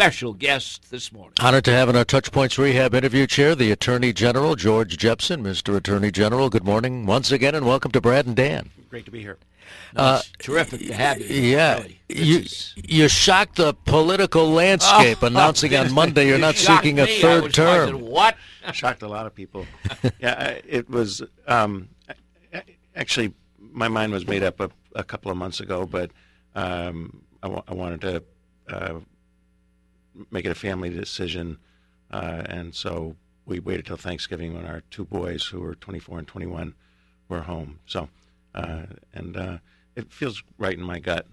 special guest this morning. Honored to have in our Touchpoints Rehab interview chair the Attorney General, George Jepsen. Mr. Attorney General, good morning once again, and welcome to Brad and Dan. Great to be here. No, it's terrific to have you. Yeah. Really. You shocked the political landscape announcing on Monday you're not seeking a third term. What? Shocked a lot of people. Yeah, it was actually my mind was made up a couple of months ago, but I wanted to make it a family decision, and so we waited till Thanksgiving when our two boys, who were 24 and 21, were home. So, and it feels right in my gut.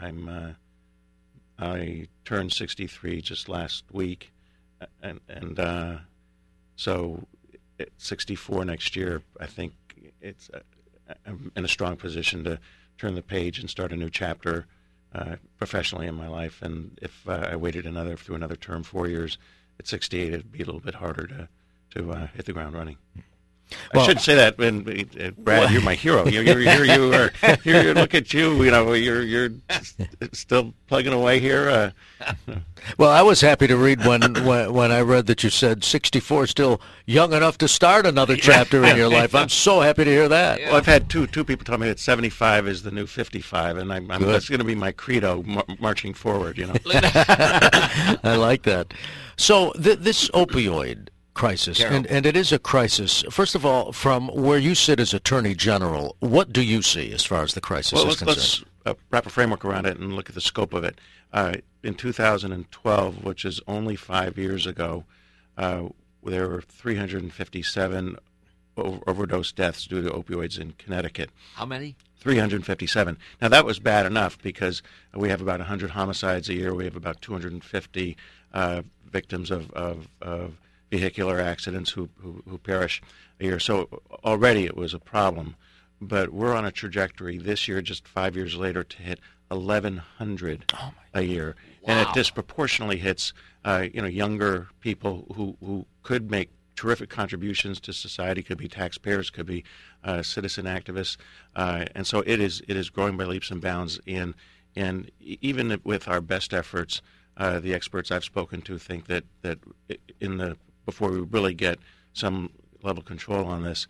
I turned 63 just last week, and so at 64 next year, I think I'm in a strong position to turn the page and start a new chapter professionally in my life. And if I waited through another term, 4 years, at 68, it'd be a little bit harder to hit the ground running. Well, I shouldn't say that. Brad, you're my hero. Here you are. Here, look at you. You know, you're still plugging away here. Well, I was happy to read when I read that you said 64 is still young enough to start another chapter in your life. I'm so happy to hear that. Well, I've had two people tell me that 75 is the new 55, and that's going to be my credo marching forward. You know, I like that. So this opioid crisis, and it is a crisis. First of all, from where you sit as Attorney General, what do you see as far as the crisis is concerned? Let's wrap a framework around it and look at the scope of it. In 2012, which is only 5 years ago, there were 357 overdose deaths due to opioids in Connecticut. How many? 357. Now, that was bad enough because we have about 100 homicides a year. We have about 250 victims of vehicular accidents who perish a year. So already it was a problem. But we're on a trajectory this year, just 5 years later, to hit 1,100 a year. Wow. And it disproportionately hits younger people who could make terrific contributions to society, could be taxpayers, could be citizen activists. And so it is growing by leaps and bounds. And even with our best efforts, the experts I've spoken to think that before we really get some level of control on this,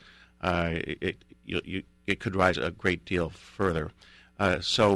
it could rise a great deal further. So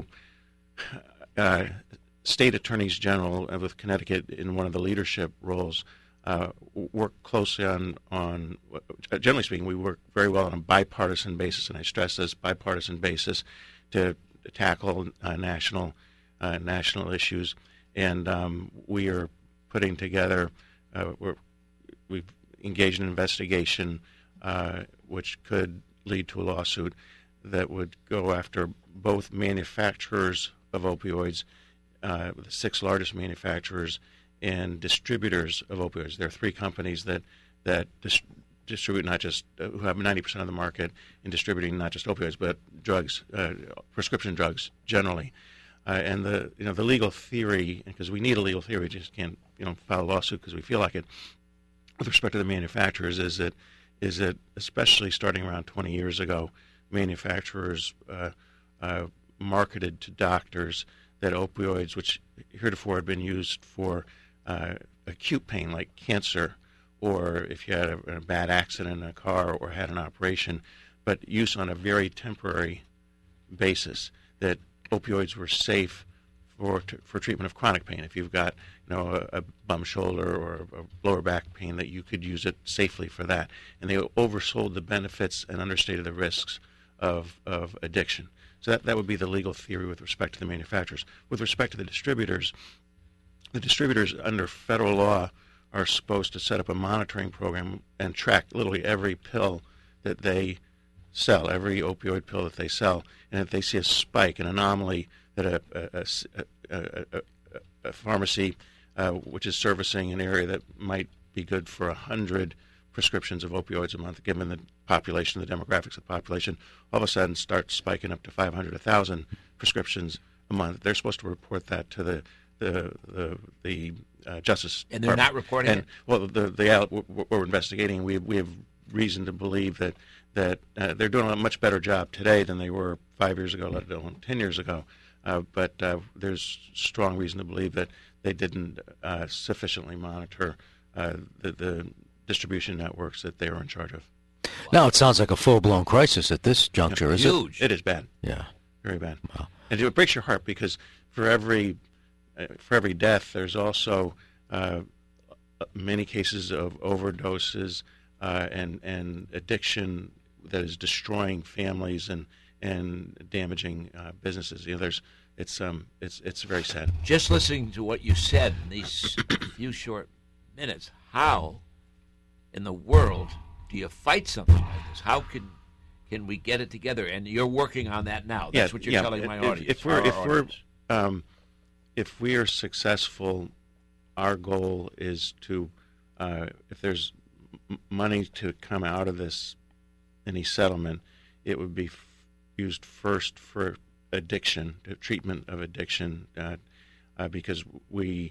state attorneys general with Connecticut in one of the leadership roles work closely on generally speaking, we work very well on a bipartisan basis, and I stress this, bipartisan basis, to tackle national issues. And we are putting together, we've engaged in an investigation which could lead to a lawsuit that would go after both manufacturers of opioids, the 6 largest manufacturers, and distributors of opioids. There are 3 companies that distribute not just who have 90% of the market in distributing not just opioids but drugs, prescription drugs generally. And the legal theory, because we need a legal theory, we just can't file a lawsuit because we feel like it. With respect to the manufacturers, is that especially starting around 20 years ago, manufacturers marketed to doctors that opioids, which heretofore had been used for acute pain like cancer, or if you had a bad accident in a car or had an operation, but use on a very temporary basis, that opioids were safe for treatment of chronic pain. If you've got a bum shoulder or a lower back pain, that you could use it safely for that. And they oversold the benefits and understated the risks of addiction. So that would be the legal theory with respect to the manufacturers. With respect to the distributors under federal law are supposed to set up a monitoring program and track literally every pill that they sell, every opioid pill that they sell. And if they see a spike, an anomaly, that a pharmacy which is servicing an area that might be good for 100 prescriptions of opioids a month, given the population, the demographics of the population, all of a sudden starts spiking up to 500, 1,000 prescriptions a month. They're supposed to report that to the Justice and they're Department. Not reporting and, it? Well, we're investigating. We have reason to believe that they're doing a much better job today than they were 5 years ago, let alone 10 years ago. But there's strong reason to believe that they didn't sufficiently monitor the distribution networks that they were in charge of. Now it sounds like a full-blown crisis at this juncture, is it? Huge. It is bad. Yeah. Very bad. Wow. And it breaks your heart because for every death, there's also many cases of overdoses and addiction that is destroying families and damaging businesses. It's very sad. Just listening to what you said in these few short minutes, how in the world do you fight something like this? How can we get it together? And you're working on that now. That's what you're telling my audience. If we are successful, our goal is to, if there's money to come out of any settlement, it would be used first for addiction, treatment of addiction, because we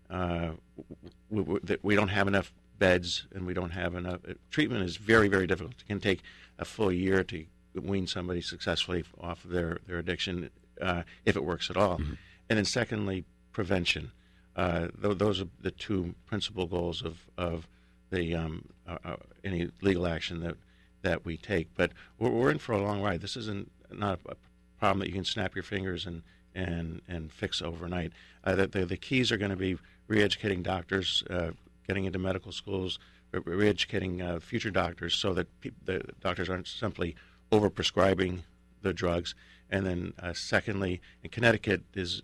don't have enough beds and we don't have enough. Treatment is very, very difficult. It can take a full year to wean somebody successfully off of their addiction, if it works at all. Mm-hmm. And then secondly, prevention. Those are the two principal goals of the any legal action that we take. But we're in for a long ride. This isn't not a problem that you can snap your fingers and fix overnight. The keys are going to be re-educating doctors, getting into medical schools, re-educating future doctors so that the doctors aren't simply over-prescribing the drugs. And then secondly, in Connecticut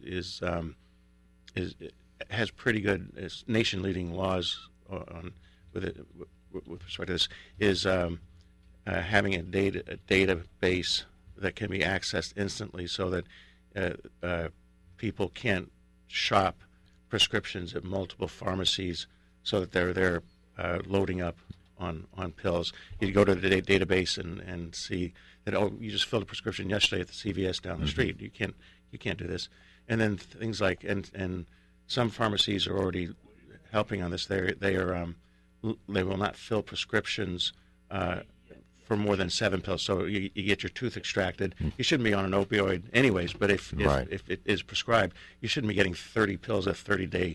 has pretty good nation-leading laws with respect to this, is having a database that can be accessed instantly so that people can't shop prescriptions at multiple pharmacies so that they're loading up on pills. You go to the database and see that, you just filled a prescription yesterday at the CVS down the street. You can't do this. And then things like and some pharmacies are already helping on this. They will not fill prescriptions for more than 7 pills. So you get your tooth extracted. You shouldn't be on an opioid anyways, but if it is prescribed, you shouldn't be getting 30 pills a 30-day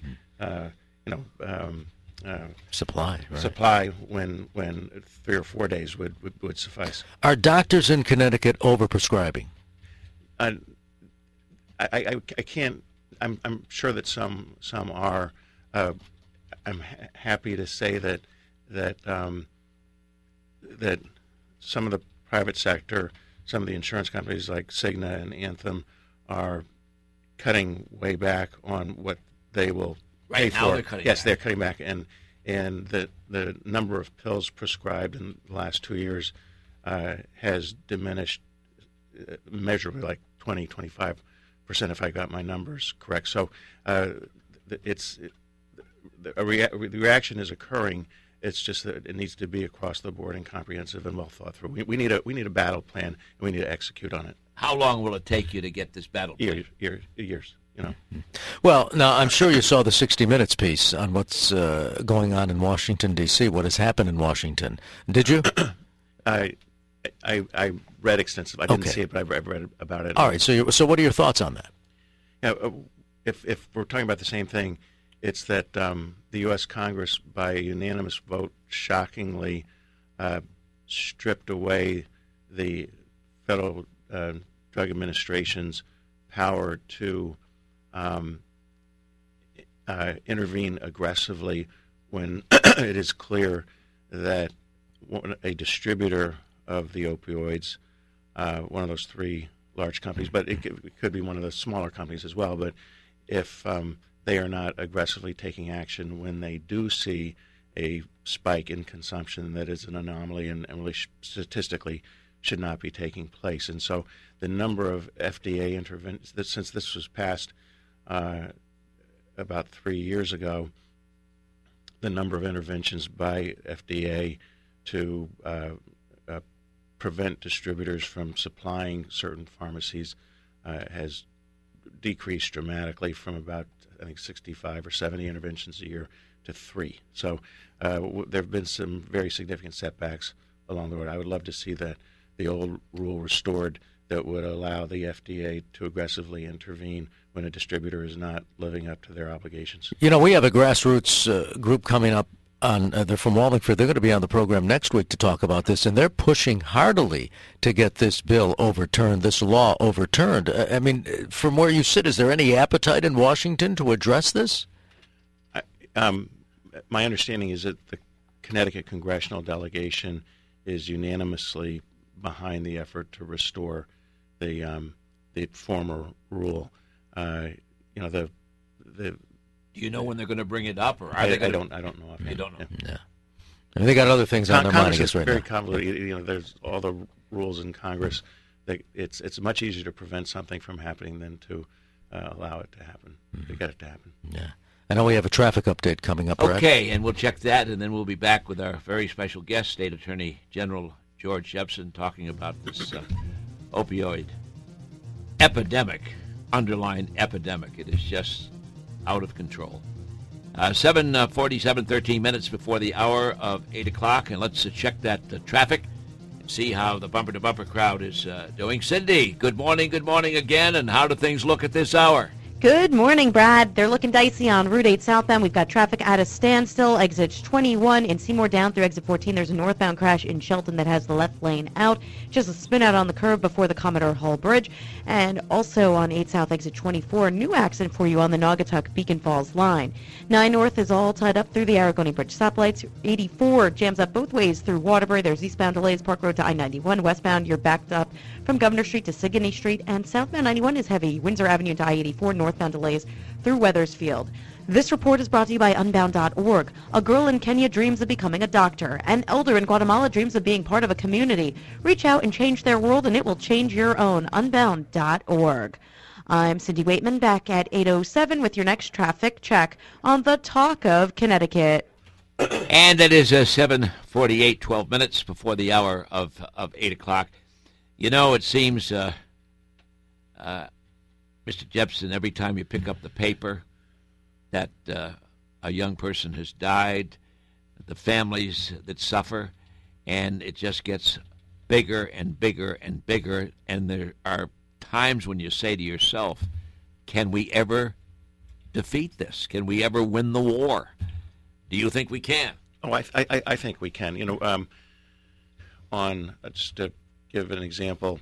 supply. Right? Supply when 3 or 4 days would suffice. Are doctors in Connecticut overprescribing? I can't. I'm sure that some are. I'm happy to say that some of the private sector, some of the insurance companies like Cigna and Anthem, are cutting way back on what they will pay for. They're cutting yes, back. They're cutting back, and the number of pills prescribed in the last 2 years has diminished measurably, like 20-25%, if I got my numbers correct. So the reaction is occurring. It's just that it needs to be across the board and comprehensive and well thought through. We need a battle plan, and we need to execute on it. How long will it take you to get this battle plan? Years. Well, now I'm sure you saw the 60 Minutes piece on what's going on in Washington D.C. What has happened in Washington? Did you? I read extensively. I didn't see it, but I've read about it. All right. So what are your thoughts on that? Yeah, if we're talking about the same thing, it's that the U.S. Congress, by a unanimous vote, shockingly stripped away the Federal Drug Administration's power to intervene aggressively when it is clear that a distributor of the opioids, one of those 3 large companies, but it could be one of the smaller companies as well, but if they are not aggressively taking action when they do see a spike in consumption that is an anomaly and really statistically should not be taking place. And so the number of FDA interventions, since this was passed about 3 years ago, the number of interventions by FDA to prevent distributors from supplying certain pharmacies has decreased dramatically from about, I think, 65 or 70 interventions a year to 3. So there have been some very significant setbacks along the road. I would love to see the old rule restored that would allow the FDA to aggressively intervene when a distributor is not living up to their obligations. You know, we have a grassroots group coming up. They're from Wallingford. They're going to be on the program next week to talk about this, and they're pushing heartily to get this bill overturned, this law overturned. I mean, from where you sit, is there any appetite in Washington to address this? My understanding is that the Connecticut congressional delegation is unanimously behind the effort to restore the former rule. Do you know when they're going to bring it up, or are I they don't know. Offhand. You don't know. Yeah. I mean, they got other things on their mind, I guess, right now. Very convoluted. There's all the rules in Congress. It's much easier to prevent something from happening than to allow it to happen. To get it to happen. Yeah. I know we have a traffic update coming up, right? Okay, and we'll check that, and then we'll be back with our very special guest, State Attorney General George Jepsen, talking about this opioid epidemic, underlying epidemic. It is just out of control. 7:47, 13 minutes before the hour of 8 o'clock, and let's check that traffic and see how the bumper-to-bumper crowd is doing. Cindy, good morning again, and how do things look at this hour? Good morning, Brad. They're looking dicey on Route 8 southbound. We've got traffic at a standstill. Exit 21 in Seymour down through exit 14. There's a northbound crash in Shelton that has the left lane out. Just a spin out on the curve before the Commodore Hall Bridge. And also on 8 south, exit 24, new accident for you on the Naugatuck Beacon Falls line. 9 north is all tied up through the Aragoni Bridge stoplights. 84 jams up both ways through Waterbury. There's eastbound delays, Park Road to I-91. Westbound, you're backed up from Governor Street to Sigourney Street. And southbound 91 is heavy. Windsor Avenue to I-84, northbound delays through Wethersfield. This report is brought to you by Unbound.org. A girl in Kenya dreams of becoming a doctor. An elder in Guatemala dreams of being part of a community. Reach out and change their world, and it will change your own. Unbound.org. I'm Cindy Waitman, back at 8:07 with your next traffic check on the Talk of Connecticut. And it is 7:48, 12 minutes before the hour of 8 o'clock. You know, it seems, Mr. Jepsen, every time you pick up the paper that a young person has died, the families that suffer, and it just gets bigger and bigger and bigger, and there are times when you say to yourself, can we ever defeat this? Can we ever win the war? Do you think we can? Oh, I think we can. You know, just to give an example,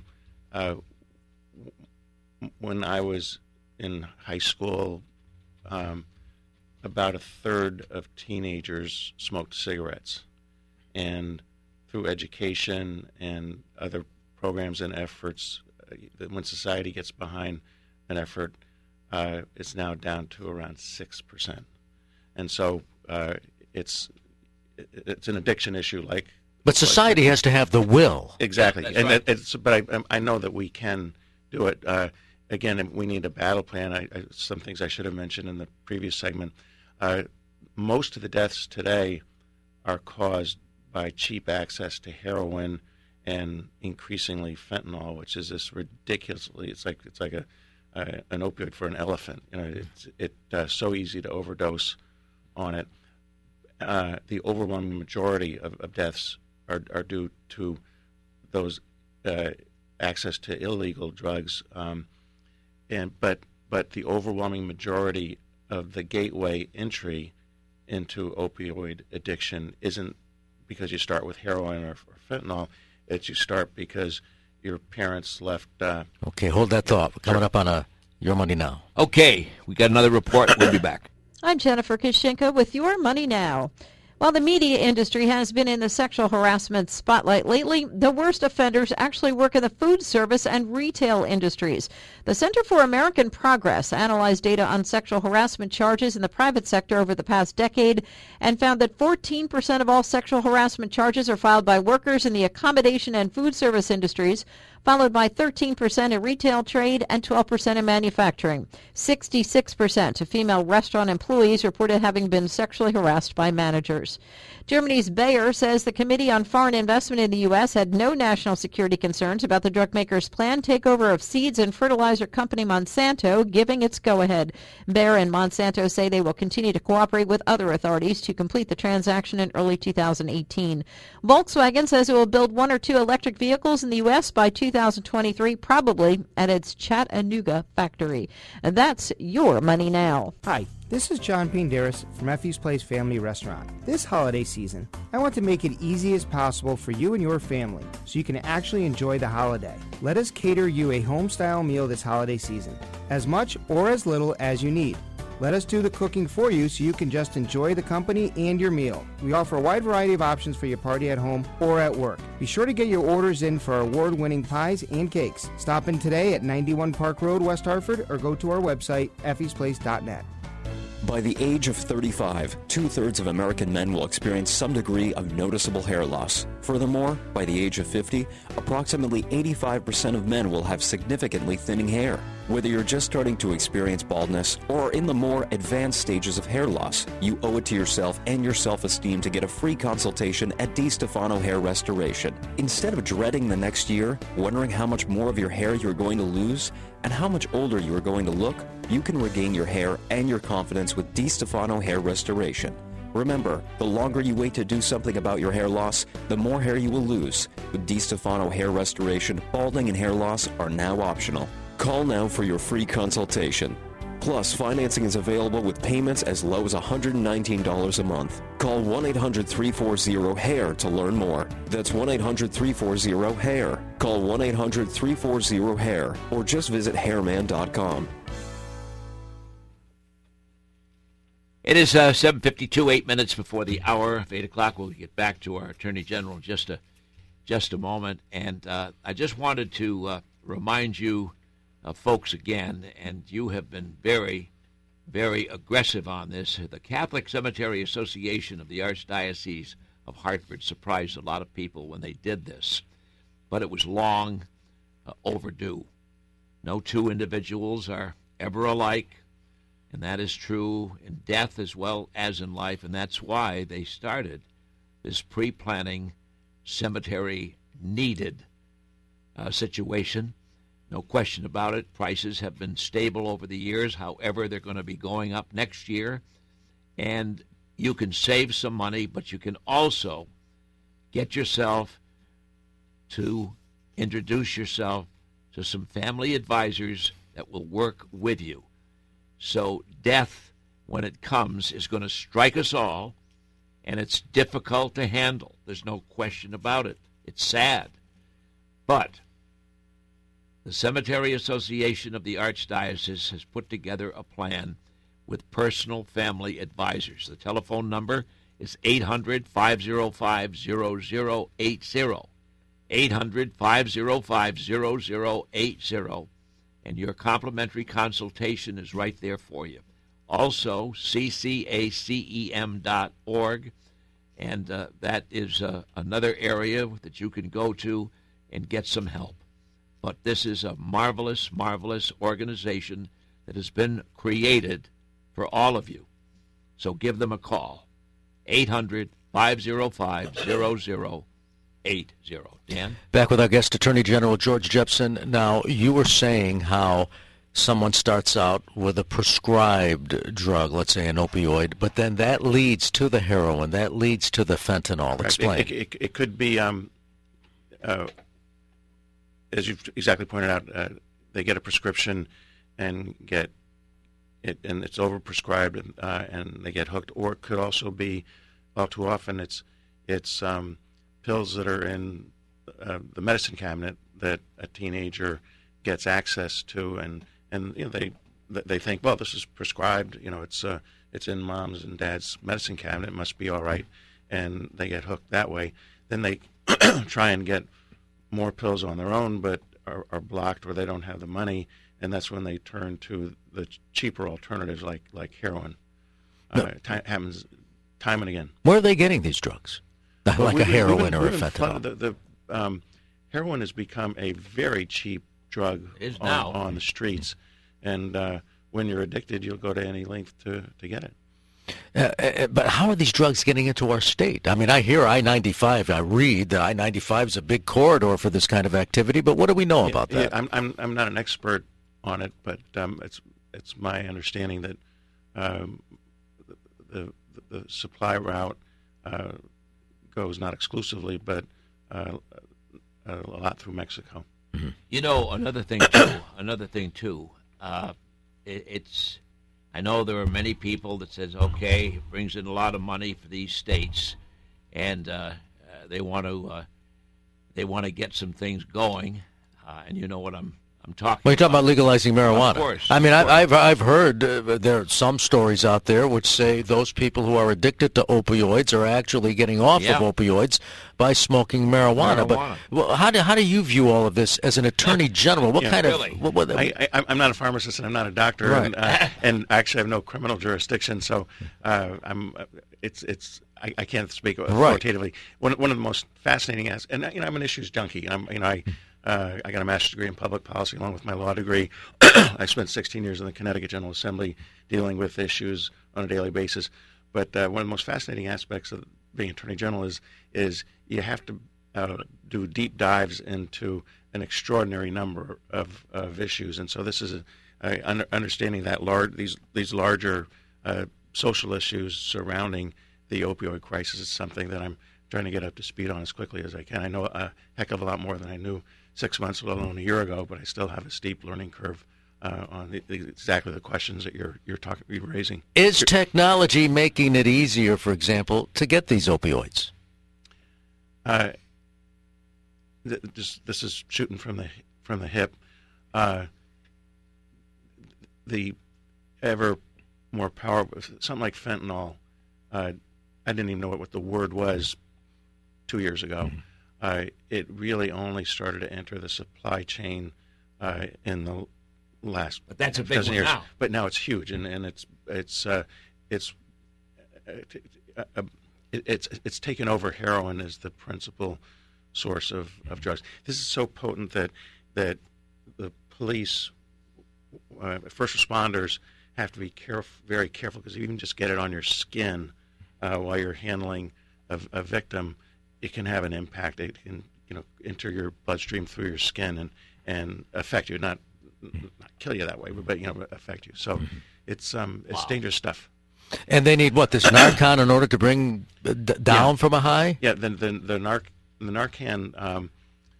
when I was in high school, about a third of teenagers smoked cigarettes. And through education and other programs and efforts, when society gets behind an effort, it's now down to around 6%. And so it's an addiction issue. But society has to have the will. Exactly. That's and right. But I know that we can do it. Again, we need a battle plan. Some things I should have mentioned in the previous segment. Most of the deaths today are caused by cheap access to heroin and increasingly fentanyl, which is this ridiculously. It's like an opioid for an elephant. You know, it's so easy to overdose on it. The overwhelming majority of deaths are due to those access to illegal drugs, but the overwhelming majority of the gateway entry into opioid addiction isn't because you start with heroin or fentanyl. It's you start because your parents left. Okay, hold that thought. We're coming up on Your Money Now. Okay, we got another report. We'll be back. I'm Jennifer Kishinka with Your Money Now. While the media industry has been in the sexual harassment spotlight lately, the worst offenders actually work in the food service and retail industries. The Center for American Progress analyzed data on sexual harassment charges in the private sector over the past decade and found that 14% of all sexual harassment charges are filed by workers in the accommodation and food service industries, followed by 13% in retail trade and 12% in manufacturing. 66% of female restaurant employees reported having been sexually harassed by managers. Germany's Bayer says the Committee on Foreign Investment in the U.S. had no national security concerns about the drug maker's planned takeover of seeds and fertilizer company Monsanto, giving its go-ahead. Bayer and Monsanto say they will continue to cooperate with other authorities to complete the transaction in early 2018. Volkswagen says it will build 1 or 2 electric vehicles in the U.S. by 2018. 2023, probably at its Chattanooga factory. And that's your money now. Hi, this is John Pinderis from Effie's Place Family Restaurant. This holiday season, I want to make it easy as possible for you and your family so you can actually enjoy the holiday. Let us cater you a home-style meal this holiday season, as much or as little as you need. Let us do the cooking for you so you can just enjoy the company and your meal. We offer a wide variety of options for your party at home or at work. Be sure to get your orders in for our award-winning pies and cakes. Stop in today at 91 Park Road, West Hartford, or go to our website, effiesplace.net. By the age of 35, 2/3 of American men will experience some degree of noticeable hair loss. Furthermore, by the age of 50, approximately 85% of men will have significantly thinning hair. Whether you're just starting to experience baldness or in the more advanced stages of hair loss, you owe it to yourself and your self-esteem to get a free consultation at DiStefano Hair Restoration. Instead of dreading the next year, wondering how much more of your hair you're going to lose, and how much older you are going to look, you can regain your hair and your confidence with DiStefano Hair Restoration. Remember, the longer you wait to do something about your hair loss, the more hair you will lose. With DiStefano Hair Restoration, balding and hair loss are now optional. Call now for your free consultation. Plus, financing is available with payments as low as $119 a month. Call 1-800-340-HAIR to learn more. That's 1-800-340-HAIR. Call 1-800-340-HAIR or just visit hairman.com. It is 7:52, 8 minutes before the hour of 8 o'clock. We'll get back to our Attorney General in just a moment. And I just wanted to remind you folks again, and you have been very, very aggressive on this. The Catholic Cemetery Association of the Archdiocese of Hartford surprised a lot of people when they did this, but it was long overdue. No two individuals are ever alike, and that is true in death as well as in life, and that's why they started this pre-planning cemetery needed situation. No question about it. Prices have been stable over the years. However, they're going to be going up next year. And you can save some money, but you can also get yourself to introduce yourself to some family advisors that will work with you. So death, when it comes, is going to strike us all, and it's difficult to handle. There's no question about it. It's sad. But the Cemetery Association of the Archdiocese has put together a plan with personal family advisors. The telephone number is 800-505-0080, 800-505-0080, and your complimentary consultation is right there for you. Also, ccacem.org, and that is another area that you can go to and get some help. But this is a marvelous, marvelous organization that has been created for all of you. So give them a call, 800-505-0080. Dan? Back with our guest, Attorney General George Jepsen. Now, you were saying how someone starts out with a prescribed drug, let's say an opioid, but then that leads to the heroin, that leads to the fentanyl. Explain. It could be... as you've exactly pointed out, they get a prescription and get it, and it's overprescribed, and they get hooked. Or it could also be, well, too often it's pills that are in the medicine cabinet that a teenager gets access to, and you know they think, well, this is prescribed. You know, it's in mom's and dad's medicine cabinet. It must be all right, and they get hooked that way. Then they try and get more pills on their own, but are blocked, or they don't have the money, and that's when they turn to the cheaper alternatives like heroin. Happens time and again. Where are they getting these drugs? Like a heroin or a fentanyl? The heroin has become a very cheap drug on the streets, and when you're addicted, you'll go to any length to get it. But how are these drugs getting into our state? I mean, I hear I-95. I read that I-95 is a big corridor for this kind of activity. But what do we know about that? I'm not an expert on it, but it's my understanding that the supply route goes not exclusively, but a lot through Mexico. Mm-hmm. You know, another thing too. It's. I know there are many people that says, okay, it brings in a lot of money for these states, and they want to get some things going, and you know what I'm talking. Well, you're talking about legalizing marijuana. Of course. I mean, I've heard there are some stories out there which say those people who are addicted to opioids are actually getting off of opioids by smoking marijuana. But well, how do you view all of this as an attorney general? What kind of? I'm not a pharmacist and I'm not a doctor, right. and I actually have no criminal jurisdiction, so I can't speak authoritatively. Right. One of the most fascinating aspects, and I'm an issues junkie. I got a master's degree in public policy along with my law degree. I spent 16 years in the Connecticut General Assembly dealing with issues on a daily basis. But one of the most fascinating aspects of being Attorney General is you have to do deep dives into an extraordinary number of issues. And so this is understanding that these larger social issues surrounding the opioid crisis is something that I'm trying to get up to speed on as quickly as I can. I know a heck of a lot more than I knew 6 months, let alone a year ago, but I still have a steep learning curve on exactly the questions that you're raising. Is technology making it easier, for example, to get these opioids? This is shooting from the hip. The ever more powerful, something like fentanyl. I didn't even know what the word was 2 years ago. It really only started to enter the supply chain in the last. But that's a big one years. now. But now it's huge, and it's taken over heroin as the principal source of drugs. This is so potent that the police, first responders, have to be very careful, because if you can just get it on your skin while you're handling a victim, it can have an impact. It can enter your bloodstream through your skin and affect you, not kill you that way, but affect you. So it's dangerous stuff. And they need this Narcan in order to bring down from a high? Yeah, the Narcan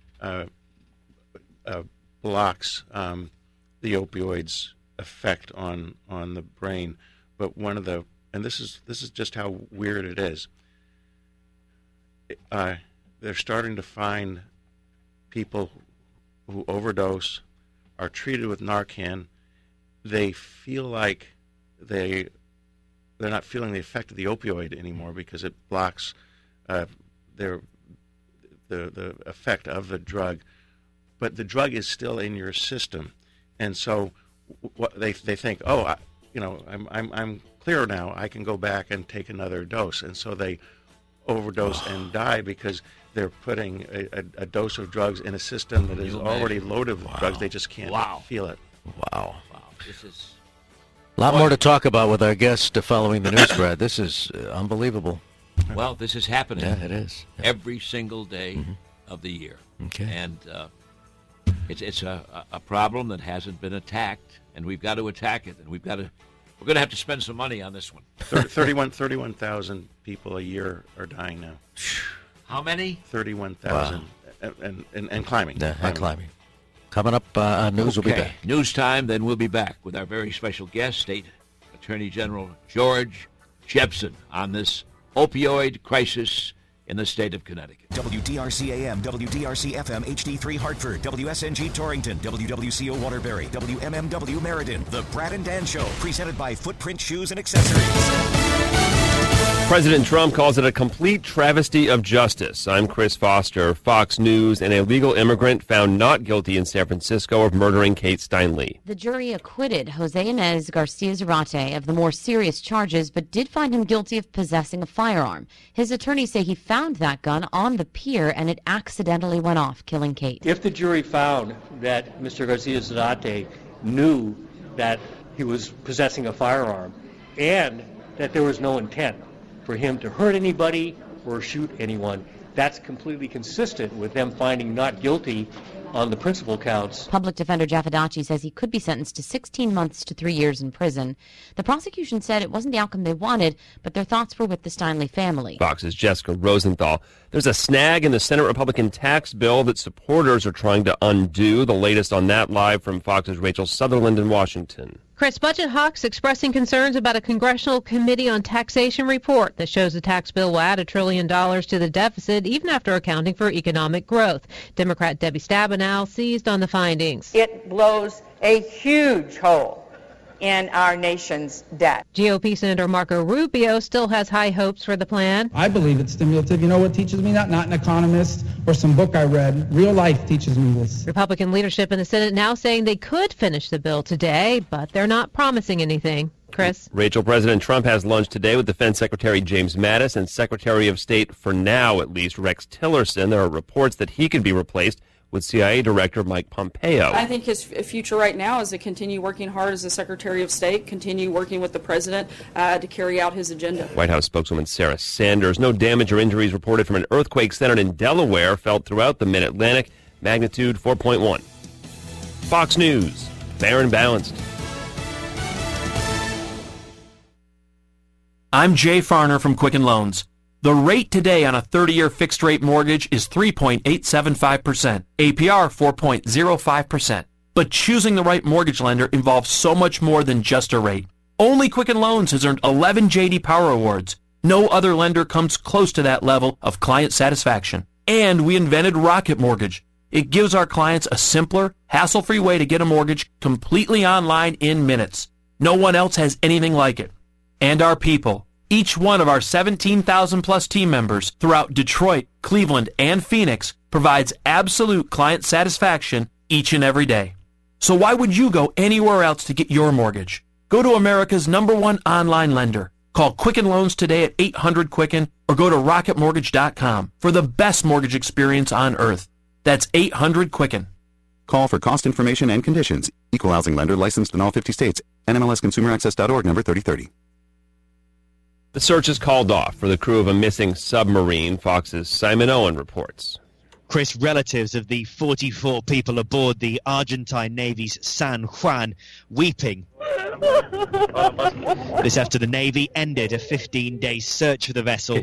blocks the opioids' effect on the brain, but this is just how weird it is. They're starting to find people who overdose, are treated with Narcan. They feel like they're not feeling the effect of the opioid anymore because it blocks the effect of the drug, but the drug is still in your system, and so they think, I'm clear now. I can go back and take another dose, and so they overdose and die because they're putting a dose of drugs in a system that is already loaded with drugs. They just can't feel it. Wow. This is a lot more to talk about with our guest following the news, Brad. This is unbelievable. Well, this is happening. Yeah, it is. Every single day of the year. Okay. And it's a problem that hasn't been attacked, and we've got to attack it, and we're going to have to spend some money on this one. 31,000 people a year are dying now. How many? 31,000, and climbing. Climbing. Coming up on News, we'll be back. News time, then we'll be back with our very special guest, State Attorney General George Jepsen, on this opioid crisis in the state of Connecticut. WDRC AM, WDRC FM, HD3 Hartford, WSNG Torrington, WWCO Waterbury, WMMW Meriden. The Brad and Dan Show, presented by Footprint Shoes and Accessories. President Trump calls it a complete travesty of justice. I'm Chris Foster, Fox News. An illegal immigrant found not guilty in San Francisco of murdering Kate Steinle. The jury acquitted Jose Inez Garcia Zarate of the more serious charges, but did find him guilty of possessing a firearm. His attorneys say he found that gun on the pier and it accidentally went off, killing Kate. If the jury found that Mr. Garcia Zarate knew that he was possessing a firearm and that there was no intent for him to hurt anybody or shoot anyone, that's completely consistent with them finding not guilty on the principal counts. Public Defender Jeff Adachi says he could be sentenced to 16 months to 3 years in prison. The prosecution said it wasn't the outcome they wanted, but their thoughts were with the Steinle family. Fox's Jessica Rosenthal. There's a snag in the Senate Republican tax bill that supporters are trying to undo. The latest on that live from Fox's Rachel Sutherland in Washington. Chris, budget hawks expressing concerns about a Congressional Committee on Taxation report that shows the tax bill will add $1 trillion to the deficit even after accounting for economic growth. Democrat Debbie Stabenow seized on the findings. It blows a huge hole in our nation's debt. GOP Senator Marco Rubio still has high hopes for the plan. I believe it's stimulative. You know what teaches me that? Not an economist or some book I read. Real life teaches me this. Republican leadership in the Senate now saying they could finish the bill today, but they're not promising anything. Chris? Rachel, President Trump has lunch today with Defense Secretary James Mattis and Secretary of State, for now at least, Rex Tillerson. There are reports that he could be replaced with CIA Director Mike Pompeo. I think his future right now is to continue working hard as the Secretary of State, continue working with the President to carry out his agenda. White House spokeswoman Sarah Sanders. No damage or injuries reported from an earthquake centered in Delaware, felt throughout the Mid-Atlantic, magnitude 4.1. Fox News, fair and balanced. I'm Jay Farner from Quicken Loans. The rate today on a 30-year fixed-rate mortgage is 3.875%, APR 4.05%. But choosing the right mortgage lender involves so much more than just a rate. Only Quicken Loans has earned 11 J.D. Power Awards. No other lender comes close to that level of client satisfaction. And we invented Rocket Mortgage. It gives our clients a simpler, hassle-free way to get a mortgage completely online in minutes. No one else has anything like it. And our people. Each one of our 17,000-plus team members throughout Detroit, Cleveland, and Phoenix provides absolute client satisfaction each and every day. So why would you go anywhere else to get your mortgage? Go to America's #1 online lender. Call Quicken Loans today at 800-QUICKEN or go to rocketmortgage.com for the best mortgage experience on earth. That's 800-QUICKEN. Call for cost information and conditions. Equal housing lender licensed in all 50 states. NMLSConsumerAccess.org number 3030. The search is called off for the crew of a missing submarine. Fox's Simon Owen reports. Chris, relatives of the 44 people aboard the Argentine Navy's San Juan weeping. This after the Navy ended a 15-day search for the vessel.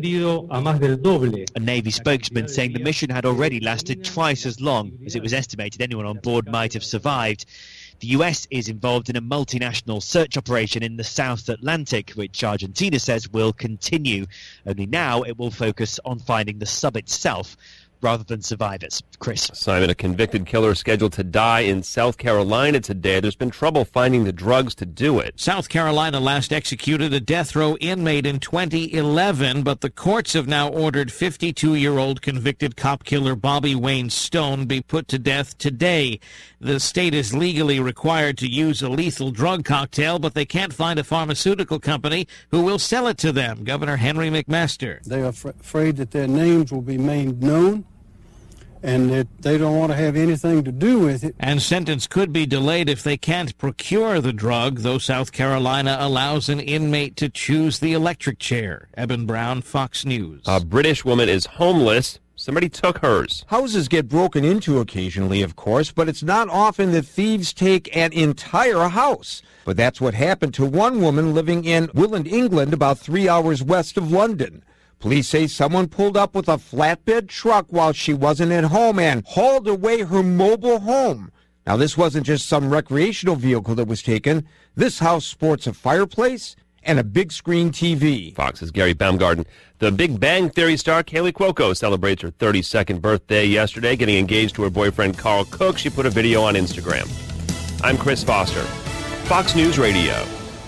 A Navy spokesman saying the mission had already lasted twice as long as it was estimated anyone on board might have survived. The U.S. is involved in a multinational search operation in the South Atlantic, which Argentina says will continue. Only now it will focus on finding the sub itself rather than survivors. Chris. Simon, a convicted killer scheduled to die in South Carolina today. There's been trouble finding the drugs to do it. South Carolina last executed a death row inmate in 2011, but the courts have now ordered 52-year-old convicted cop killer Bobby Wayne Stone be put to death today. The state is legally required to use a lethal drug cocktail, but they can't find a pharmaceutical company who will sell it to them. Governor Henry McMaster. They are afraid that their names will be made known, and that they don't want to have anything to do with it. And sentence could be delayed if they can't procure the drug, though South Carolina allows an inmate to choose the electric chair. Eben Brown, Fox News. A British woman is homeless. Somebody took hers. Houses get broken into occasionally, of course, but it's not often that thieves take an entire house. But that's what happened to one woman living in Willand, England, about 3 hours west of London. Police say someone pulled up with a flatbed truck while she wasn't at home and hauled away her mobile home. Now, this wasn't just some recreational vehicle that was taken. This house sports a fireplace and a big screen TV. Fox's Gary Baumgarten. The Big Bang Theory star Kaylee Cuoco celebrates her 32nd birthday yesterday, getting engaged to her boyfriend Carl Cook. She put a video on Instagram. I'm Chris Foster, Fox News Radio.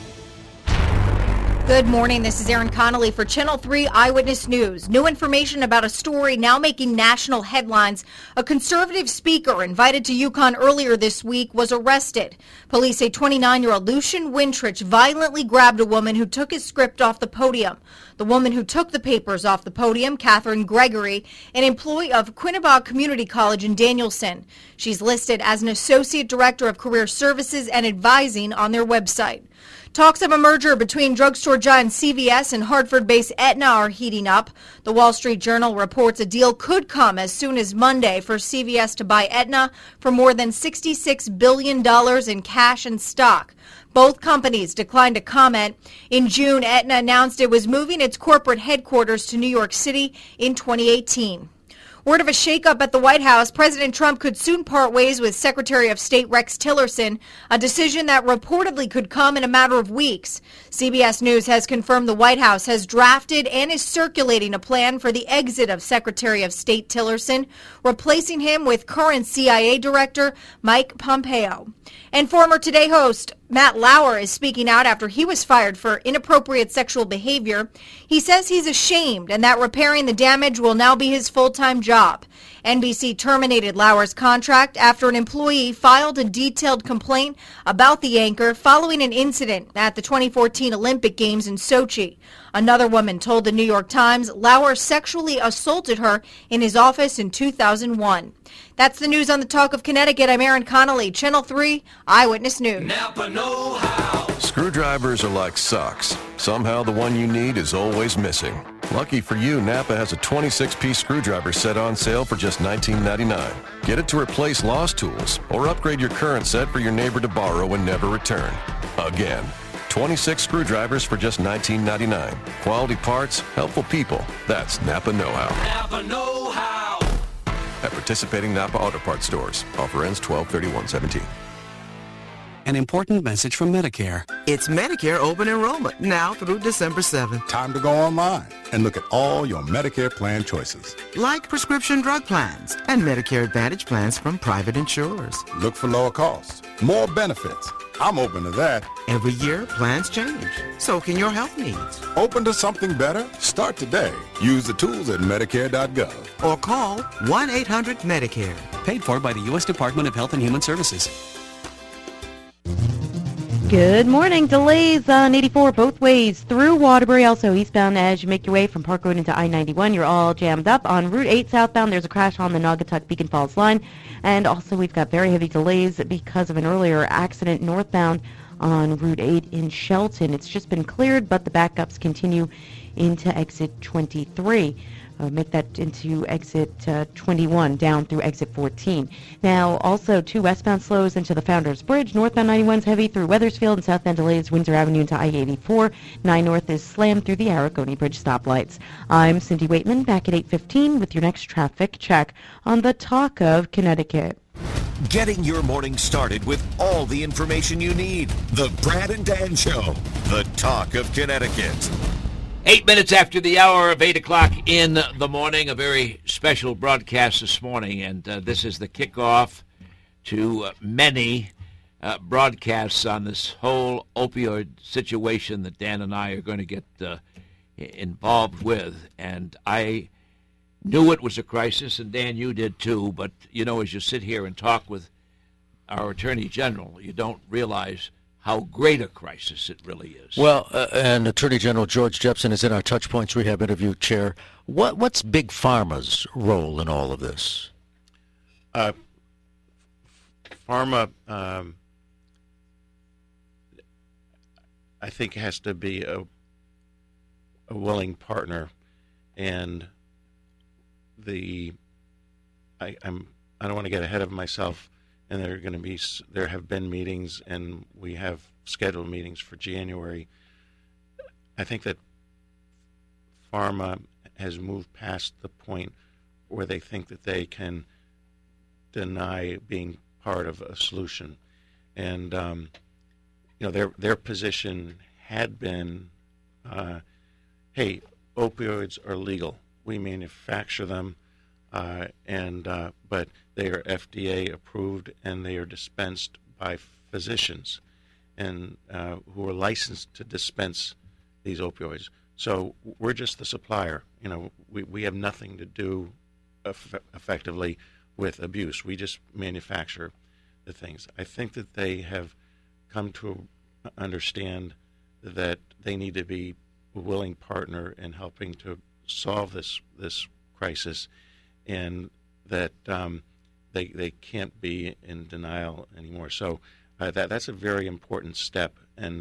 Good morning. This is Erin Connolly for Channel 3 Eyewitness News. New information about a story now making national headlines. A conservative speaker invited to Yukon earlier this week was arrested. Police say 29-year-old Lucian Wintrich violently grabbed a woman who took his script off the podium. The woman who took the papers off the podium, Catherine Gregory, an employee of Quinebaug Community College in Danielson. She's listed as an associate director of career services and advising on their website. Talks of a merger between drugstore giant CVS and Hartford-based Aetna are heating up. The Wall Street Journal reports a deal could come as soon as Monday for CVS to buy Aetna for more than $66 billion in cash and stock. Both companies declined to comment. In June, Aetna announced it was moving its corporate headquarters to New York City in 2018. Word of a shakeup at the White House. President Trump could soon part ways with Secretary of State Rex Tillerson, a decision that reportedly could come in a matter of weeks. CBS News has confirmed the White House has drafted and is circulating a plan for the exit of Secretary of State Tillerson, replacing him with current CIA Director Mike Pompeo. And former Today host Matt Lauer is speaking out after he was fired for inappropriate sexual behavior. He says he's ashamed and that repairing the damage will now be his full-time job. NBC terminated Lauer's contract after an employee filed a detailed complaint about the anchor following an incident at the 2014 Olympic Games in Sochi. Another woman told the New York Times Lauer sexually assaulted her in his office in 2001. That's the news on the Talk of Connecticut. I'm Erin Connolly, Channel 3 Eyewitness News. Napa know-how. Screwdrivers are like socks. Somehow the one you need is always missing. Lucky for you, Napa has a 26-piece screwdriver set on sale for just $19.99. Get it to replace lost tools or upgrade your current set for your neighbor to borrow and never return. Again, 26 screwdrivers for just $19.99. Quality parts, helpful people. That's Napa know-how. Napa know-how. At participating Napa Auto Parts stores. Offer ends 12/31/17. An important message from Medicare. It's Medicare open enrollment now through December 7th. Time to go online and look at all your Medicare plan choices. Like prescription drug plans and Medicare Advantage plans from private insurers. Look for lower costs, more benefits. I'm open to that. Every year, plans change. So can your health needs. Open to something better? Start today. Use the tools at Medicare.gov. Or call 1-800-MEDICARE. Paid for by the U.S. Department of Health and Human Services. Good morning. Delays on 84 both ways through Waterbury, also eastbound as you make your way from Park Road into I-91. You're all jammed up. On Route 8 southbound, there's a crash on the Naugatuck Beacon Falls line. And also we've got very heavy delays because of an earlier accident northbound on Route 8 in Shelton. It's just been cleared, but the backups continue into exit 23. Make that into exit 21 down through exit 14. Now, also, 2 westbound slows into the Founders Bridge. Northbound 91's heavy through Wethersfield, and southbound delays Windsor Avenue into I-84. 9 North is slammed through the Aragoni Bridge stoplights. I'm Cindy Waitman, back at 8:15 with your next traffic check on the Talk of Connecticut. Getting your morning started with all the information you need. The Brad and Dan Show, the Talk of Connecticut. 8 minutes after the hour of 8 o'clock in the morning, a very special broadcast this morning, and this is the kickoff to many broadcasts on this whole opioid situation that Dan and I are going to get involved with. And I knew it was a crisis, and Dan, you did too, but, you know, as you sit here and talk with our Attorney General, you don't realize how great a crisis it really is. Well, and Attorney General George Jepsen is in our Touchpoints Rehab interview chair. What's Big Pharma's role in all of this? Pharma, I think, has to be a willing partner, and I don't want to get ahead of myself. And there have been meetings, and we have scheduled meetings for January. I think that pharma has moved past the point where they think that they can deny being part of a solution. And their position had been, hey, opioids are legal. We manufacture them. But they are FDA approved, and they are dispensed by physicians and who are licensed to dispense these opioids. So we're just the supplier. You know, we have nothing to do effectively with abuse. We just manufacture the things. I think that they have come to understand that they need to be a willing partner in helping to solve this crisis, and that they can't be in denial anymore. So that's a very important step, and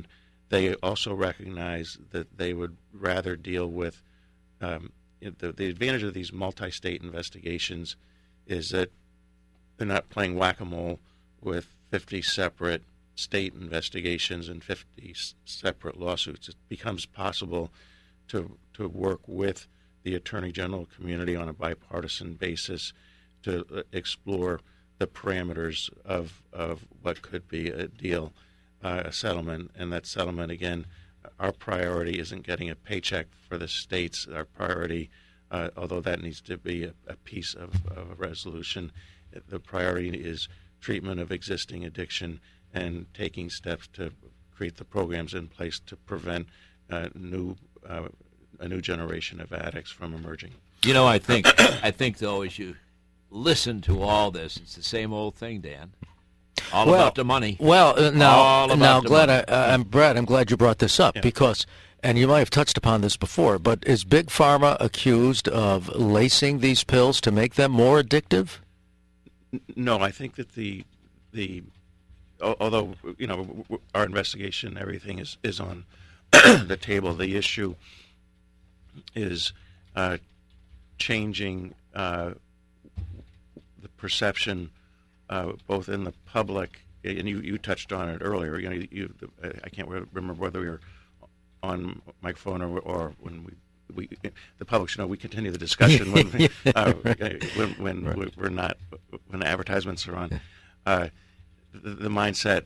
they also recognize that they would rather deal with the advantage of these multi-state investigations is that they're not playing whack-a-mole with 50 separate state investigations and 50 separate lawsuits. It becomes possible to work with the Attorney General community on a bipartisan basis to explore the parameters of what could be a deal, a settlement. And that settlement, again, our priority isn't getting a paycheck for the states. Our priority, although that needs to be a piece of a resolution, the priority is treatment of existing addiction and taking steps to create the programs in place to prevent a new generation of addicts from emerging. You know, I think though, as you listen to all this, it's the same old thing, Dan. All about the money. Well, now, Brad, I'm glad you brought this up because, and you might have touched upon this before, but is Big Pharma accused of lacing these pills to make them more addictive? No, I think that although our investigation, everything is on the table. The issue is changing the perception, both in the public, and you touched on it earlier. I can't remember whether we were on microphone or when the public should know we continue the discussion when we're not, when the advertisements are on. The mindset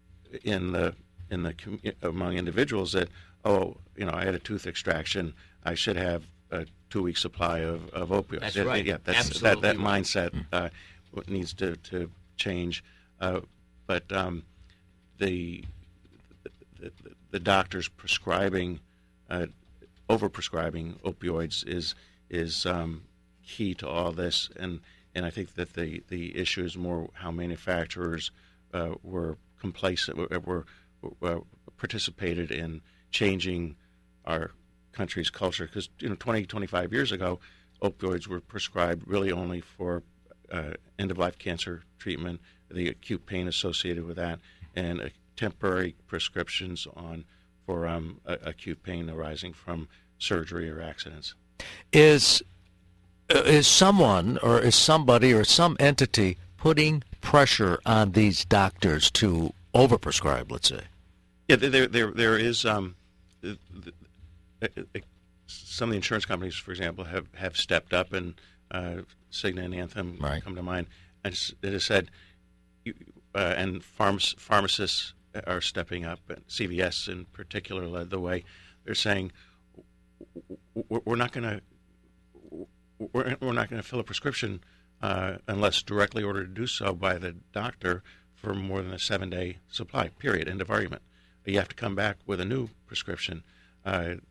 among individuals that I had a tooth extraction, I should have a 2-week supply of opioids. That's right. Yeah, that mindset needs to change. But the doctors prescribing, overprescribing opioids is key to all this, and I think that the issue is more how manufacturers were complacent, were participated in changing our country's culture. Because 25 years ago, opioids were prescribed really only for end-of-life cancer treatment, the acute pain associated with that, and temporary prescriptions for acute pain arising from surgery or accidents. Is someone or is somebody or some entity putting pressure on these doctors to overprescribe, let's say? Yeah, there is some of the insurance companies, for example, have stepped up, and Cigna and Anthem come to mind, and it has said, and pharmacists are stepping up, and CVS in particular led the way. They're saying we're not going to fill a prescription unless directly ordered to do so by the doctor for more than a 7-day supply. Period. End of argument. You have to come back with a new prescription, and